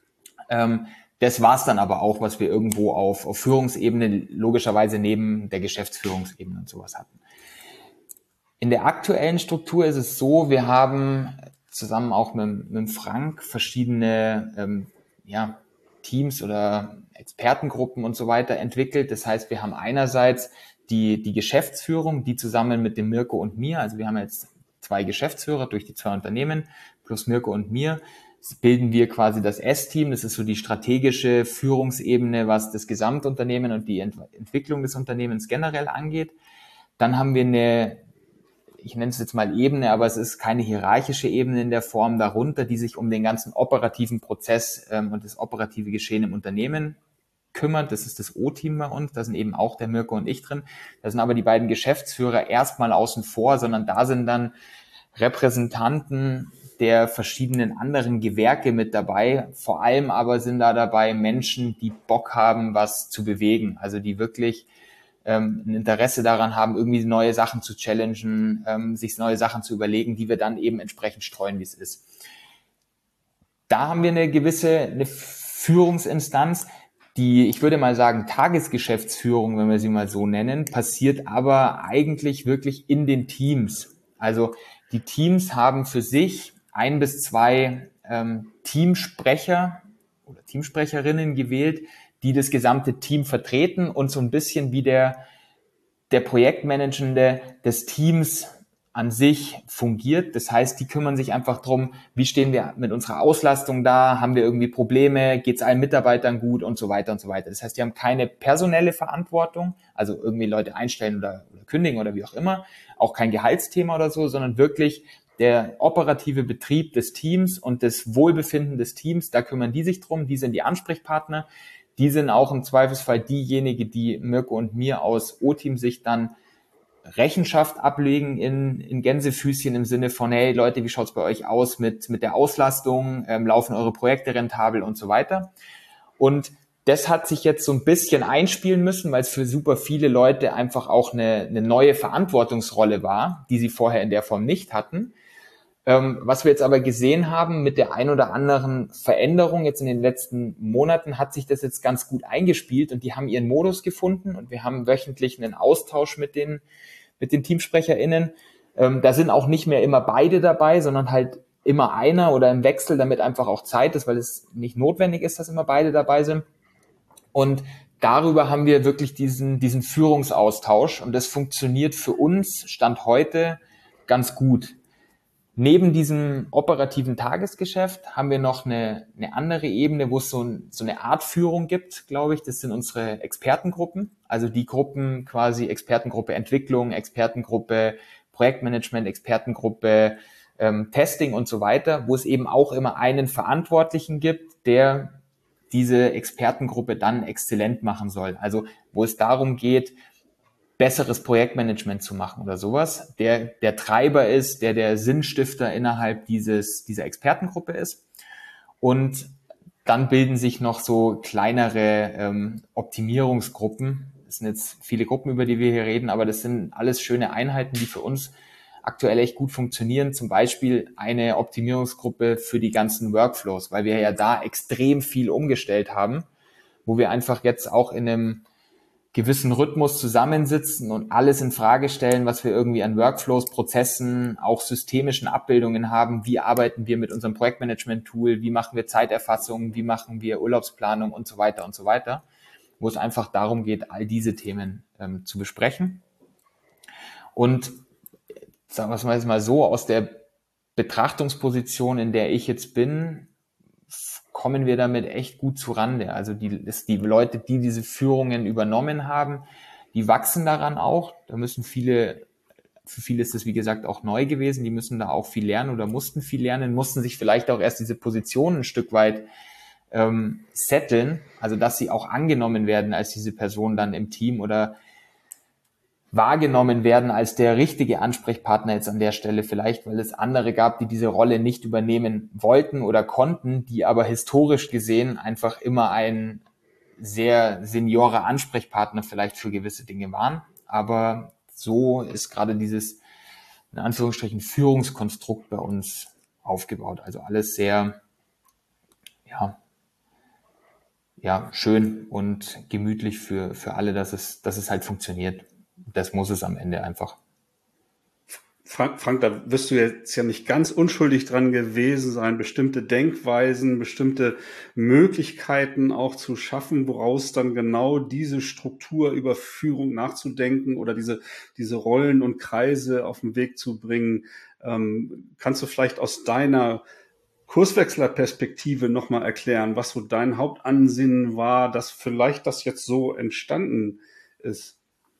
Ähm, das war's dann aber auch, was wir irgendwo auf, auf Führungsebene logischerweise neben der Geschäftsführungsebene und sowas hatten. In der aktuellen Struktur ist es so, wir haben zusammen auch mit, mit Frank verschiedene ähm, ja, Teams oder Expertengruppen und so weiter entwickelt. Das heißt, wir haben einerseits die, die Geschäftsführung, die zusammen mit dem Mirko und mir, also wir haben jetzt zwei Geschäftsführer durch die zwei Unternehmen, plus Mirko und mir, bilden wir quasi das S-Team. Das ist so die strategische Führungsebene, was das Gesamtunternehmen und die Ent- Entwicklung des Unternehmens generell angeht. Dann haben wir eine, ich nenne es jetzt mal Ebene, aber es ist keine hierarchische Ebene in der Form darunter, die sich um den ganzen operativen Prozess ähm, und das operative Geschehen im Unternehmen kümmert. Das ist das O-Team bei uns, da sind eben auch der Mirko und ich drin. Da sind aber die beiden Geschäftsführer erstmal außen vor, sondern da sind dann Repräsentanten der verschiedenen anderen Gewerke mit dabei. Vor allem aber sind da dabei Menschen, die Bock haben, was zu bewegen, also die wirklich ein Interesse daran haben, irgendwie neue Sachen zu challengen, ähm, sich neue Sachen zu überlegen, die wir dann eben entsprechend streuen, wie es ist. Da haben wir eine gewisse eine Führungsinstanz, die, ich würde mal sagen, Tagesgeschäftsführung, wenn wir sie mal so nennen, passiert aber eigentlich wirklich in den Teams. Also die Teams haben für sich ein bis zwei ähm, Teamsprecher oder Teamsprecherinnen gewählt, die das gesamte Team vertreten und so ein bisschen wie der, der Projektmanagende des Teams an sich fungiert. Das heißt, die kümmern sich einfach drum, wie stehen wir mit unserer Auslastung da, haben wir irgendwie Probleme, geht es allen Mitarbeitern gut und so weiter und so weiter. Das heißt, die haben keine personelle Verantwortung, also irgendwie Leute einstellen oder, oder kündigen oder wie auch immer, auch kein Gehaltsthema oder so, sondern wirklich der operative Betrieb des Teams und das Wohlbefinden des Teams, da kümmern die sich drum, die sind die Ansprechpartner. Die sind auch im Zweifelsfall diejenige, die Mirko und mir aus O-Team-Sicht dann Rechenschaft ablegen in, in Gänsefüßchen im Sinne von, hey Leute, wie schaut's bei euch aus mit, mit der Auslastung, ähm, laufen eure Projekte rentabel und so weiter. Und das hat sich jetzt so ein bisschen einspielen müssen, weil es für super viele Leute einfach auch eine, eine neue Verantwortungsrolle war, die sie vorher in der Form nicht hatten. Ähm, was wir jetzt aber gesehen haben mit der ein oder anderen Veränderung jetzt in den letzten Monaten, hat sich das jetzt ganz gut eingespielt und die haben ihren Modus gefunden und wir haben wöchentlich einen Austausch mit den, mit den TeamsprecherInnen. Ähm, da sind auch nicht mehr immer beide dabei, sondern halt immer einer oder im Wechsel, damit einfach auch Zeit ist, weil es nicht notwendig ist, dass immer beide dabei sind. Und darüber haben wir wirklich diesen, diesen Führungsaustausch und das funktioniert für uns, Stand heute, ganz gut. Neben diesem operativen Tagesgeschäft haben wir noch eine, eine andere Ebene, wo es so, ein, so eine Art Führung gibt, glaube ich. Das sind unsere Expertengruppen, also die Gruppen quasi Expertengruppe Entwicklung, Expertengruppe Projektmanagement, Expertengruppe ähm, Testing und so weiter, wo es eben auch immer einen Verantwortlichen gibt, der diese Expertengruppe dann exzellent machen soll. Also wo es darum geht, besseres Projektmanagement zu machen oder sowas, der der Treiber ist, der der Sinnstifter innerhalb dieses dieser Expertengruppe ist. Und dann bilden sich noch so kleinere ähm, Optimierungsgruppen. Das sind jetzt viele Gruppen, über die wir hier reden, aber das sind alles schöne Einheiten, die für uns aktuell echt gut funktionieren. Zum Beispiel eine Optimierungsgruppe für die ganzen Workflows, weil wir ja da extrem viel umgestellt haben, wo wir einfach jetzt auch in einem gewissen Rhythmus zusammensitzen und alles in Frage stellen, was wir irgendwie an Workflows, Prozessen, auch systemischen Abbildungen haben. Wie arbeiten wir mit unserem Projektmanagement-Tool? Wie machen wir Zeiterfassung? Wie machen wir Urlaubsplanung und so weiter und so weiter? Wo es einfach darum geht, all diese Themen ähm, zu besprechen. Und sagen wir es mal so, aus der Betrachtungsposition, in der ich jetzt bin, kommen wir damit echt gut zurande. Also die, das, die Leute, die diese Führungen übernommen haben, die wachsen daran auch. Da müssen viele, für viele ist das wie gesagt auch neu gewesen, die müssen da auch viel lernen oder mussten viel lernen, mussten sich vielleicht auch erst diese Position ein Stück weit ähm, setteln, also dass sie auch angenommen werden als diese Person dann im Team oder wahrgenommen werden als der richtige Ansprechpartner jetzt an der Stelle vielleicht, weil es andere gab, die diese Rolle nicht übernehmen wollten oder konnten, die aber historisch gesehen einfach immer ein sehr seniorer Ansprechpartner vielleicht für gewisse Dinge waren. Aber so ist gerade dieses, in Anführungsstrichen, Führungskonstrukt bei uns aufgebaut. Also alles sehr, ja, ja, schön und gemütlich für, für alle, dass es, dass es halt funktioniert. Das muss es am Ende einfach. Frank, Frank, da wirst du jetzt ja nicht ganz unschuldig dran gewesen sein, bestimmte Denkweisen, bestimmte Möglichkeiten auch zu schaffen, woraus dann genau diese Struktur über Führung nachzudenken oder diese, diese Rollen und Kreise auf den Weg zu bringen. Ähm, kannst du vielleicht aus deiner Kurswechslerperspektive nochmal erklären, was so dein Hauptansinnen war, dass vielleicht das jetzt so entstanden ist?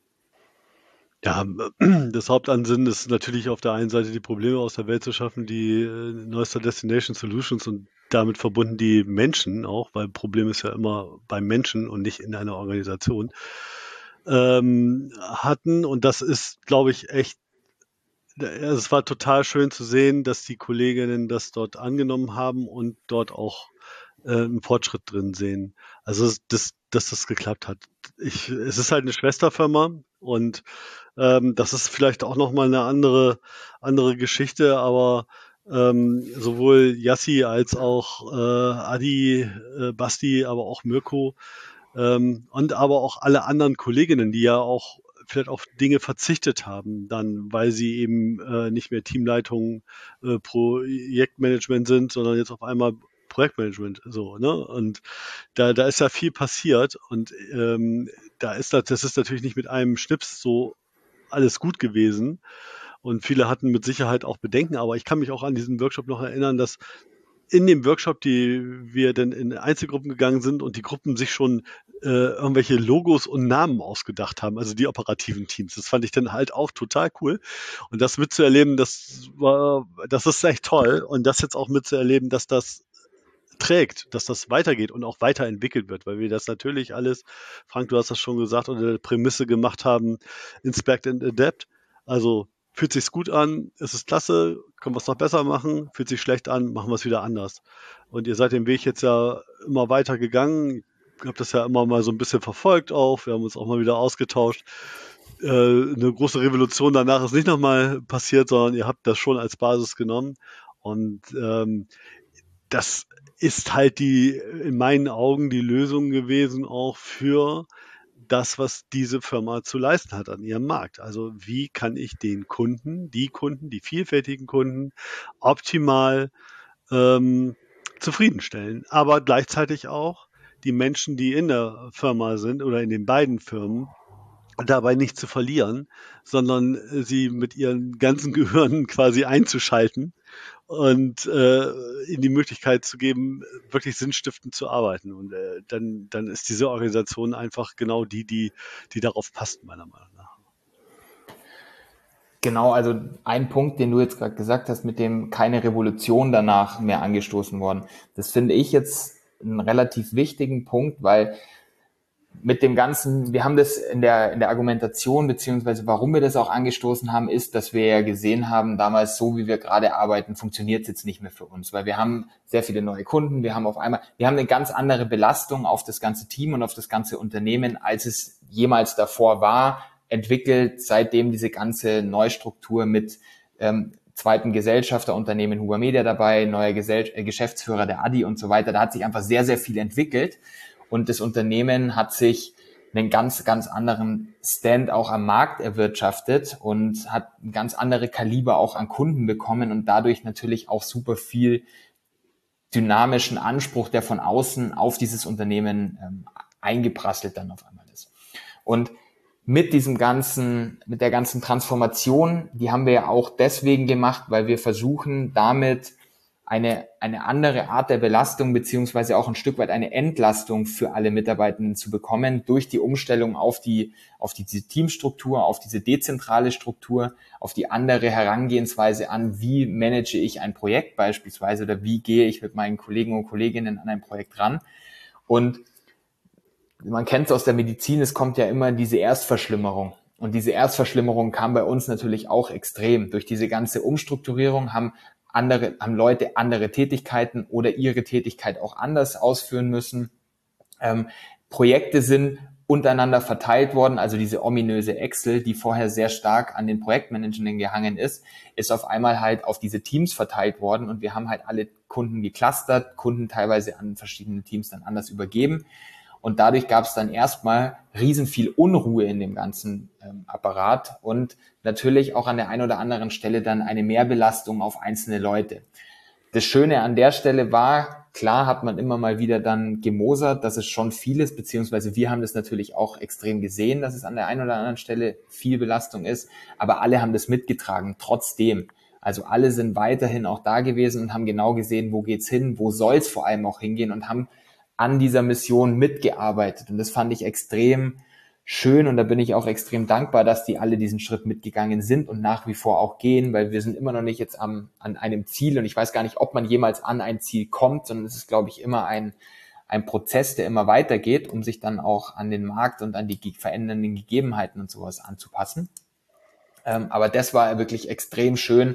Ja, das Hauptansinnen ist natürlich auf der einen Seite die Probleme aus der Welt zu schaffen, die äh, Neuster Destination Solutions und damit verbunden die Menschen auch, weil Problem ist ja immer beim Menschen und nicht in einer Organisation, ähm, hatten. Und das ist, glaube ich, echt, also es war total schön zu sehen, dass die Kolleginnen das dort angenommen haben und dort auch äh, einen Fortschritt drin sehen. Also das, dass das geklappt hat. Ich, es ist halt eine Schwesterfirma und ähm, das ist vielleicht auch nochmal eine andere, andere Geschichte, aber ähm, sowohl Yassi als auch äh, Adi, äh, Basti, aber auch Mirko ähm, und aber auch alle anderen Kolleginnen, die ja auch vielleicht auf Dinge verzichtet haben, dann, weil sie eben äh, nicht mehr Teamleitung, äh, Projektmanagement sind, sondern jetzt auf einmal Projektmanagement, so, ne? Und da, da ist ja viel passiert und ähm, da ist das, das ist natürlich nicht mit einem Schnips so alles gut gewesen und viele hatten mit Sicherheit auch Bedenken, aber ich kann mich auch an diesen Workshop noch erinnern, dass in dem Workshop, die wir dann in Einzelgruppen gegangen sind und die Gruppen sich schon äh, irgendwelche Logos und Namen ausgedacht haben, also die operativen Teams. Das fand ich dann halt auch total cool. Und das mitzuerleben, das war, das ist echt toll. Und das jetzt auch mitzuerleben, dass das trägt, dass das weitergeht und auch weiterentwickelt wird, weil wir das natürlich alles, Frank, du hast das schon gesagt, unter der Prämisse gemacht haben, Inspect and Adapt. Also fühlt sich's gut an, ist es klasse, können wir es noch besser machen, fühlt sich schlecht an, machen wir es wieder anders. Und ihr seid den Weg jetzt ja immer weiter gegangen, ich habe das ja immer mal so ein bisschen verfolgt auch, wir haben uns auch mal wieder ausgetauscht äh, eine große Revolution danach ist nicht nochmal passiert, sondern ihr habt das schon als Basis genommen. Und ähm, das ist halt die, in meinen Augen, die Lösung gewesen auch für das, was diese Firma zu leisten hat an ihrem Markt. Also wie kann ich den Kunden, die Kunden, die vielfältigen Kunden optimal ähm, zufriedenstellen, aber gleichzeitig auch die Menschen, die in der Firma sind oder in den beiden Firmen, dabei nicht zu verlieren, sondern sie mit ihren ganzen Gehirnen quasi einzuschalten und äh, ihnen die Möglichkeit zu geben, wirklich sinnstiftend zu arbeiten. Und äh, dann, dann ist diese Organisation einfach genau die, die, die darauf passt, meiner Meinung nach. Genau, also ein Punkt, den du jetzt gerade gesagt hast, mit dem keine Revolution danach mehr angestoßen worden. Das finde ich jetzt einen relativ wichtigen Punkt, weil mit dem Ganzen, wir haben das in der, in der Argumentation, beziehungsweise warum wir das auch angestoßen haben, ist, dass wir ja gesehen haben, damals so wie wir gerade arbeiten, funktioniert es jetzt nicht mehr für uns, weil wir haben sehr viele neue Kunden, wir haben auf einmal, wir haben eine ganz andere Belastung auf das ganze Team und auf das ganze Unternehmen, als es jemals davor war, entwickelt, seitdem diese ganze Neustruktur mit ähm, zweiten Gesellschafterunternehmen Huber Media dabei, neuer Gesell- äh, Geschäftsführer der Adi und so weiter, da hat sich einfach sehr, sehr viel entwickelt. Und das Unternehmen hat sich einen ganz, ganz anderen Stand auch am Markt erwirtschaftet und hat ein ganz andere Kaliber auch an Kunden bekommen und dadurch natürlich auch super viel dynamischen Anspruch, der von außen auf dieses Unternehmen ähm, eingeprasselt dann auf einmal ist. Und mit diesem ganzen, mit der ganzen Transformation, die haben wir ja auch deswegen gemacht, weil wir versuchen, damit eine, eine andere Art der Belastung beziehungsweise auch ein Stück weit eine Entlastung für alle Mitarbeitenden zu bekommen durch die Umstellung auf die, auf diese Teamstruktur, auf diese dezentrale Struktur, auf die andere Herangehensweise an, wie manage ich ein Projekt beispielsweise oder wie gehe ich mit meinen Kollegen und Kolleginnen an ein Projekt ran. Und man kennt es aus der Medizin, es kommt ja immer diese Erstverschlimmerung. Und diese Erstverschlimmerung kam bei uns natürlich auch extrem. Durch diese ganze Umstrukturierung haben andere, haben Leute andere Tätigkeiten oder ihre Tätigkeit auch anders ausführen müssen. Ähm, Projekte sind untereinander verteilt worden, also diese ominöse Excel, die vorher sehr stark an den Projektmanagern gehangen ist, ist auf einmal halt auf diese Teams verteilt worden und wir haben halt alle Kunden geclustert, Kunden teilweise an verschiedene Teams dann anders übergeben. Und dadurch gab es dann erstmal riesen viel Unruhe in dem ganzen ähm, Apparat und natürlich auch an der einen oder anderen Stelle dann eine Mehrbelastung auf einzelne Leute. Das Schöne an der Stelle war, klar hat man immer mal wieder dann gemosert, dass es schon viel ist, beziehungsweise wir haben das natürlich auch extrem gesehen, dass es an der einen oder anderen Stelle viel Belastung ist, aber alle haben das mitgetragen, trotzdem. Also alle sind weiterhin auch da gewesen und haben genau gesehen, wo geht's hin, wo soll's vor allem auch hingehen und haben an dieser Mission mitgearbeitet. Und das fand ich extrem schön und da bin ich auch extrem dankbar, dass die alle diesen Schritt mitgegangen sind und nach wie vor auch gehen, weil wir sind immer noch nicht jetzt am, an einem Ziel und ich weiß gar nicht, ob man jemals an ein Ziel kommt, sondern es ist, glaube ich, immer ein, ein Prozess, der immer weitergeht, um sich dann auch an den Markt und an die verändernden Gegebenheiten und sowas anzupassen. Ähm, aber das war wirklich extrem schön,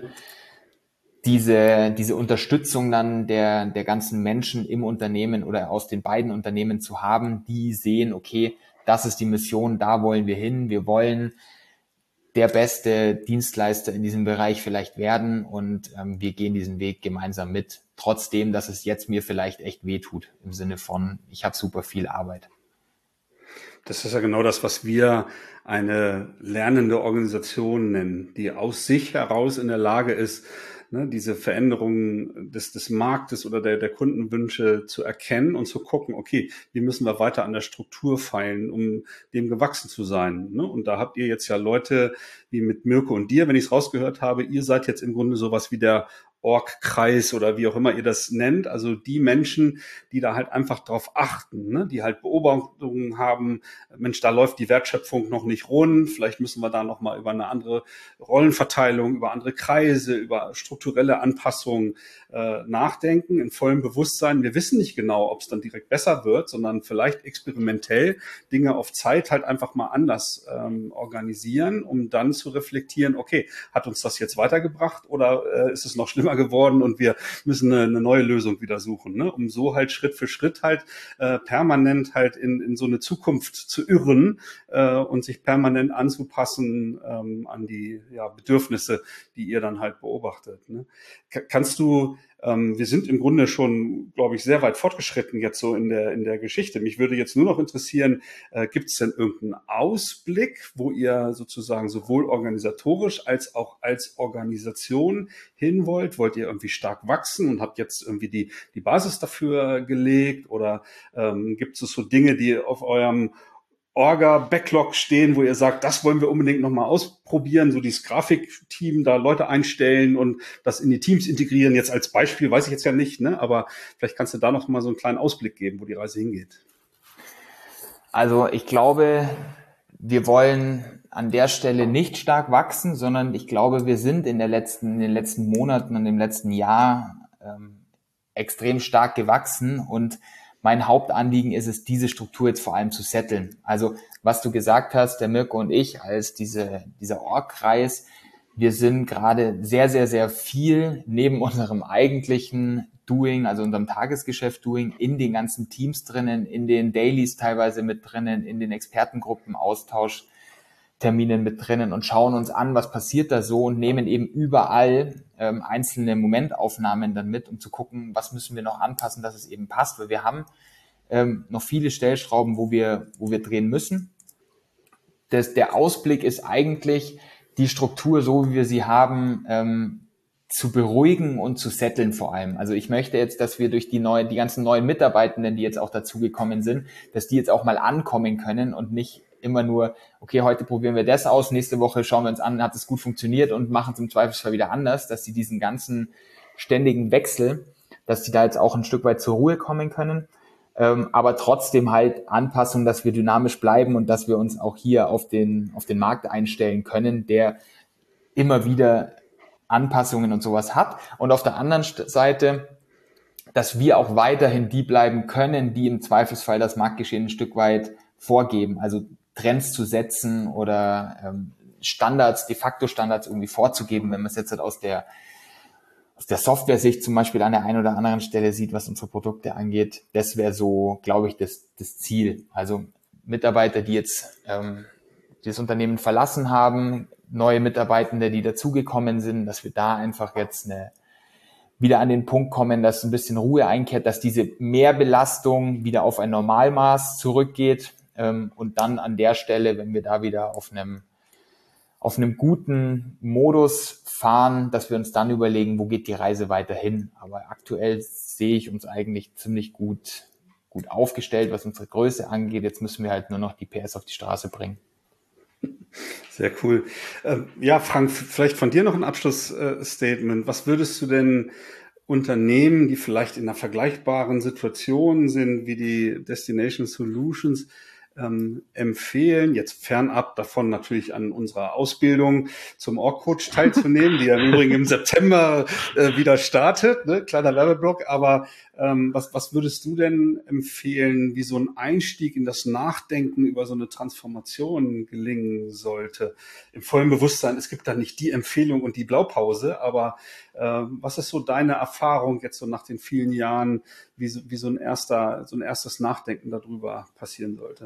diese diese Unterstützung dann der der ganzen Menschen im Unternehmen oder aus den beiden Unternehmen zu haben, die sehen, okay, das ist die Mission, da wollen wir hin, wir wollen der beste Dienstleister in diesem Bereich vielleicht werden und ähm, wir gehen diesen Weg gemeinsam mit, trotzdem, dass es jetzt mir vielleicht echt wehtut, im Sinne von, ich habe super viel Arbeit. Das ist ja genau das, was wir eine lernende Organisation nennen, die aus sich heraus in der Lage ist, ne, diese Veränderungen des, des Marktes oder der, der Kundenwünsche zu erkennen und zu gucken, okay, wie müssen wir weiter an der Struktur feilen, um dem gewachsen zu sein. Ne? Und da habt ihr jetzt ja Leute wie mit Mirko und dir, wenn ich es rausgehört habe, ihr seid jetzt im Grunde sowas wie der Org-Kreis oder wie auch immer ihr das nennt, also die Menschen, die da halt einfach drauf achten, ne? Die halt Beobachtungen haben, Mensch, da läuft die Wertschöpfung noch nicht rund, vielleicht müssen wir da nochmal über eine andere Rollenverteilung, über andere Kreise, über strukturelle Anpassungen äh, nachdenken, in vollem Bewusstsein. Wir wissen nicht genau, ob es dann direkt besser wird, sondern vielleicht experimentell Dinge auf Zeit halt einfach mal anders ähm, organisieren, um dann zu reflektieren, okay, hat uns das jetzt weitergebracht oder äh, ist es noch schlimmer schlimmer geworden und wir müssen eine, eine neue Lösung wieder suchen, ne? Um so halt Schritt für Schritt halt äh, permanent halt in, in so eine Zukunft zu irren äh, und sich permanent anzupassen ähm, an die ja, Bedürfnisse, die ihr dann halt beobachtet, ne? K- kannst du ähm, wir sind im Grunde schon, glaube ich, sehr weit fortgeschritten jetzt so in der in der Geschichte. Mich würde jetzt nur noch interessieren, äh, gibt es denn irgendeinen Ausblick, wo ihr sozusagen sowohl organisatorisch als auch als Organisation hin wollt? Wollt ihr irgendwie stark wachsen und habt jetzt irgendwie die die Basis dafür gelegt? Oder ähm, gibt es so Dinge, die auf eurem Orga-Backlog stehen, wo ihr sagt, das wollen wir unbedingt nochmal ausprobieren, so dieses Grafikteam, da Leute einstellen und das in die Teams integrieren? Jetzt als Beispiel, weiß ich jetzt ja nicht, ne? Aber vielleicht kannst du da noch mal so einen kleinen Ausblick geben, wo die Reise hingeht. Also ich glaube, wir wollen an der Stelle nicht stark wachsen, sondern ich glaube, wir sind in der letzten, in den letzten Monaten und im letzten Jahr ähm, extrem stark gewachsen, und mein Hauptanliegen ist es, diese Struktur jetzt vor allem zu setteln. Also was du gesagt hast, der Mirko und ich als diese, dieser Org-Kreis, wir sind gerade sehr, sehr, sehr viel neben unserem eigentlichen Doing, also unserem Tagesgeschäft Doing, in den ganzen Teams drinnen, in den Dailies teilweise mit drinnen, in den Expertengruppen, Austauschterminen mit drinnen und schauen uns an, was passiert da so, und nehmen eben überall ähm, einzelne Momentaufnahmen dann mit, um zu gucken, was müssen wir noch anpassen, dass es eben passt, weil wir haben ähm, noch viele Stellschrauben, wo wir, wo wir drehen müssen. Das, der Ausblick ist eigentlich, die Struktur, so wie wir sie haben, ähm, zu beruhigen und zu setteln vor allem. Also ich möchte jetzt, dass wir durch die neuen, die ganzen neuen Mitarbeitenden, die jetzt auch dazugekommen sind, dass die jetzt auch mal ankommen können und nicht immer nur, okay, heute probieren wir das aus, nächste Woche schauen wir uns an, hat es gut funktioniert und machen es im Zweifelsfall wieder anders, dass sie diesen ganzen ständigen Wechsel, dass sie da jetzt auch ein Stück weit zur Ruhe kommen können, ähm, aber trotzdem halt Anpassung, dass wir dynamisch bleiben und dass wir uns auch hier auf den, auf den Markt einstellen können, der immer wieder Anpassungen und sowas hat. Und auf der anderen Seite, dass wir auch weiterhin die bleiben können, die im Zweifelsfall das Marktgeschehen ein Stück weit vorgeben. Also Trends zu setzen oder ähm, Standards, de facto Standards irgendwie vorzugeben, wenn man es jetzt halt aus der aus der Software-Sicht zum Beispiel an der einen oder anderen Stelle sieht, was unsere Produkte angeht. Das wäre so, glaube ich, das, das Ziel. Also Mitarbeiter, die jetzt ähm, die das Unternehmen verlassen haben, neue Mitarbeitende, die dazugekommen sind, dass wir da einfach jetzt eine, wieder an den Punkt kommen, dass ein bisschen Ruhe einkehrt, dass diese Mehrbelastung wieder auf ein Normalmaß zurückgeht, ähm, und dann an der Stelle, wenn wir da wieder auf einem auf einem guten Modus fahren, dass wir uns dann überlegen, wo geht die Reise weiter hin. Aber aktuell sehe ich uns eigentlich ziemlich gut, gut aufgestellt, was unsere Größe angeht. Jetzt müssen wir halt nur noch die P S auf die Straße bringen. Sehr cool. Ähm, ja, Frank, vielleicht von dir noch ein Abschlussstatement. Was würdest du denn Unternehmen, die vielleicht in einer vergleichbaren Situation sind wie die Destination Solutions, ähm, empfehlen, jetzt fernab davon natürlich an unserer Ausbildung zum Org-Coach teilzunehmen, die ja im Übrigen im September äh, wieder startet, ne? Kleiner Werbeblock, aber ähm, was, was würdest du denn empfehlen, wie so ein Einstieg in das Nachdenken über so eine Transformation gelingen sollte? Im vollen Bewusstsein, es gibt da nicht die Empfehlung und die Blaupause, aber äh, was ist so deine Erfahrung jetzt so nach den vielen Jahren, wie so, wie so ein erster, so ein erstes Nachdenken darüber passieren sollte?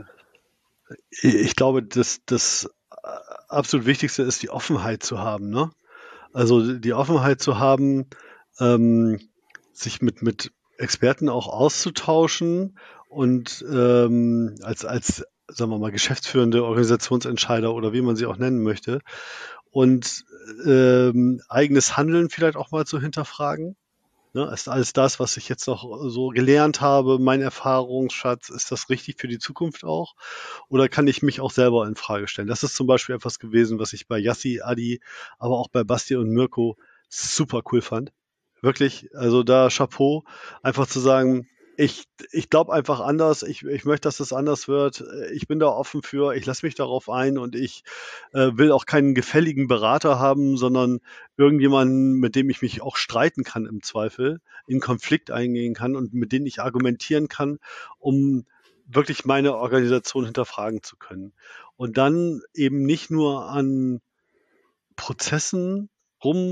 Ich glaube, das, das absolut Wichtigste ist, die Offenheit zu haben, ne? Also die Offenheit zu haben, ähm, sich mit, mit Experten auch auszutauschen und ähm, als, als, sagen wir mal, geschäftsführende Organisationsentscheider oder wie man sie auch nennen möchte, und ähm, eigenes Handeln vielleicht auch mal zu hinterfragen. Ne, ist alles das, was ich jetzt noch so gelernt habe, mein Erfahrungsschatz, ist das richtig für die Zukunft auch? Oder kann ich mich auch selber in Frage stellen? Das ist zum Beispiel etwas gewesen, was ich bei Yassi, Adi, aber auch bei Basti und Mirko super cool fand. Wirklich, also da Chapeau, einfach zu sagen, ich, ich glaube einfach anders, ich, ich möchte, dass es anders wird, ich bin da offen für, ich lasse mich darauf ein und ich äh, will auch keinen gefälligen Berater haben, sondern irgendjemanden, mit dem ich mich auch streiten kann im Zweifel, in Konflikt eingehen kann und mit dem ich argumentieren kann, um wirklich meine Organisation hinterfragen zu können. Und dann eben nicht nur an Prozessen rum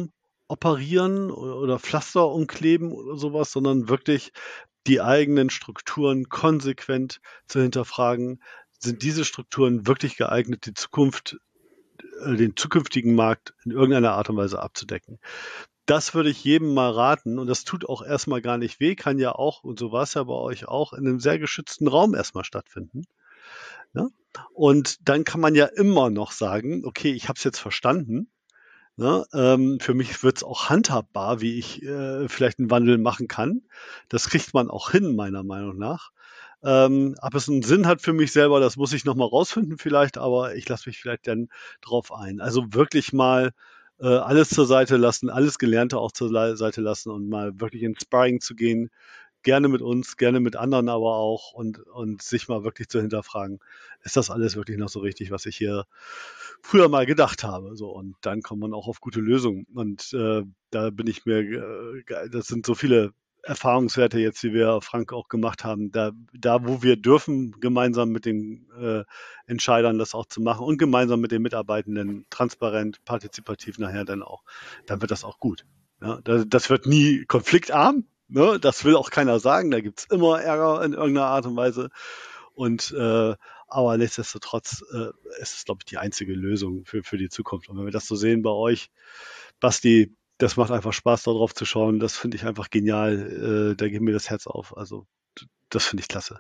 operieren oder Pflaster umkleben oder sowas, sondern wirklich die eigenen Strukturen konsequent zu hinterfragen. Sind diese Strukturen wirklich geeignet, die Zukunft, den zukünftigen Markt in irgendeiner Art und Weise abzudecken? Das würde ich jedem mal raten, und das tut auch erstmal gar nicht weh, kann ja auch, und so war es ja bei euch auch, in einem sehr geschützten Raum erstmal stattfinden. Ja? Und dann kann man ja immer noch sagen, okay, ich habe es jetzt verstanden. Ne? Ähm, für mich wird es auch handhabbar, wie ich äh, vielleicht einen Wandel machen kann. Das kriegt man auch hin, meiner Meinung nach. Ähm, ob es einen Sinn hat für mich selber, das muss ich nochmal rausfinden vielleicht, aber ich lasse mich vielleicht dann drauf ein. Also wirklich mal äh, alles zur Seite lassen, alles Gelernte auch zur Seite lassen und mal wirklich ins Sparring zu gehen. Gerne mit uns, gerne mit anderen aber auch, und, und sich mal wirklich zu hinterfragen, ist das alles wirklich noch so richtig, was ich hier früher mal gedacht habe. So, und dann kommt man auch auf gute Lösungen. Und äh, da bin ich mir, äh, das sind so viele Erfahrungswerte jetzt, die wir, Frank, auch gemacht haben, da, da wo wir dürfen, gemeinsam mit den äh, Entscheidern das auch zu machen und gemeinsam mit den Mitarbeitenden transparent, partizipativ nachher dann auch, dann wird das auch gut. Ja, das, das wird nie konfliktarm, ne? Das will auch keiner sagen, da gibt's immer Ärger in irgendeiner Art und Weise. Und äh, aber nichtsdestotrotz äh, ist es, glaube ich, die einzige Lösung für, für die Zukunft. Und wenn wir das so sehen bei euch, Basti, das macht einfach Spaß, darauf zu schauen. Das finde ich einfach genial. Äh, da geht mir das Herz auf. Also das finde ich klasse.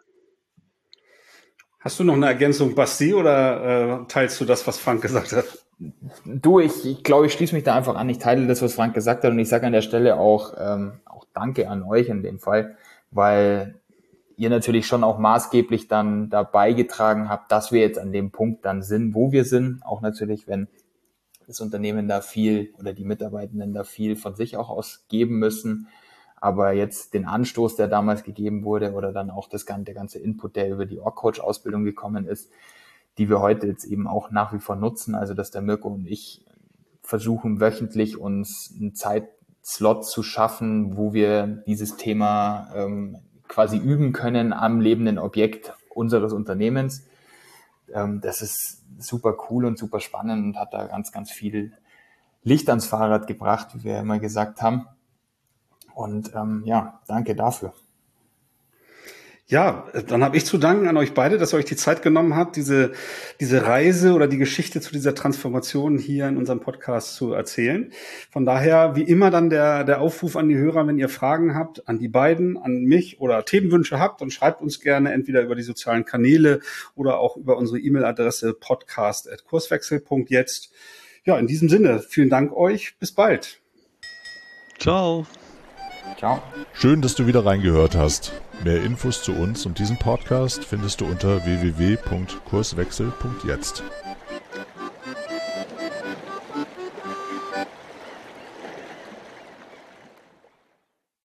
Hast du noch eine Ergänzung, Basti, oder äh, teilst du das, was Frank gesagt hat? Du, ich, ich glaube, ich schließe mich da einfach an. Ich teile das, was Frank gesagt hat, und ich sage an der Stelle auch, ähm, auch Danke an euch in dem Fall, weil ihr natürlich schon auch maßgeblich dann dabei getragen habt, dass wir jetzt an dem Punkt dann sind, wo wir sind. Auch natürlich, wenn das Unternehmen da viel oder die Mitarbeitenden da viel von sich auch aus geben müssen. Aber jetzt den Anstoß, der damals gegeben wurde, oder dann auch das, der ganze Input, der über die Org-Coach-Ausbildung gekommen ist, die wir heute jetzt eben auch nach wie vor nutzen. Also dass der Mirko und ich versuchen wöchentlich uns einen Zeitslot zu schaffen, wo wir dieses Thema ähm, quasi üben können am lebenden Objekt unseres Unternehmens. Ähm, das ist super cool und super spannend und hat da ganz, ganz viel Licht ans Fahrrad gebracht, wie wir immer gesagt haben. Und ähm, ja, danke dafür. Ja, dann habe ich zu danken an euch beide, dass ihr euch die Zeit genommen habt, diese diese Reise oder die Geschichte zu dieser Transformation hier in unserem Podcast zu erzählen. Von daher, wie immer, dann der der Aufruf an die Hörer, wenn ihr Fragen habt, an die beiden, an mich oder Themenwünsche habt, dann schreibt uns gerne entweder über die sozialen Kanäle oder auch über unsere E-Mail-Adresse podcast at kurswechsel punkt jetzt. Ja, in diesem Sinne, vielen Dank euch, bis bald. Ciao. Ciao. Schön, dass du wieder reingehört hast. Mehr Infos zu uns und diesem Podcast findest du unter w w w punkt kurswechsel punkt jetzt.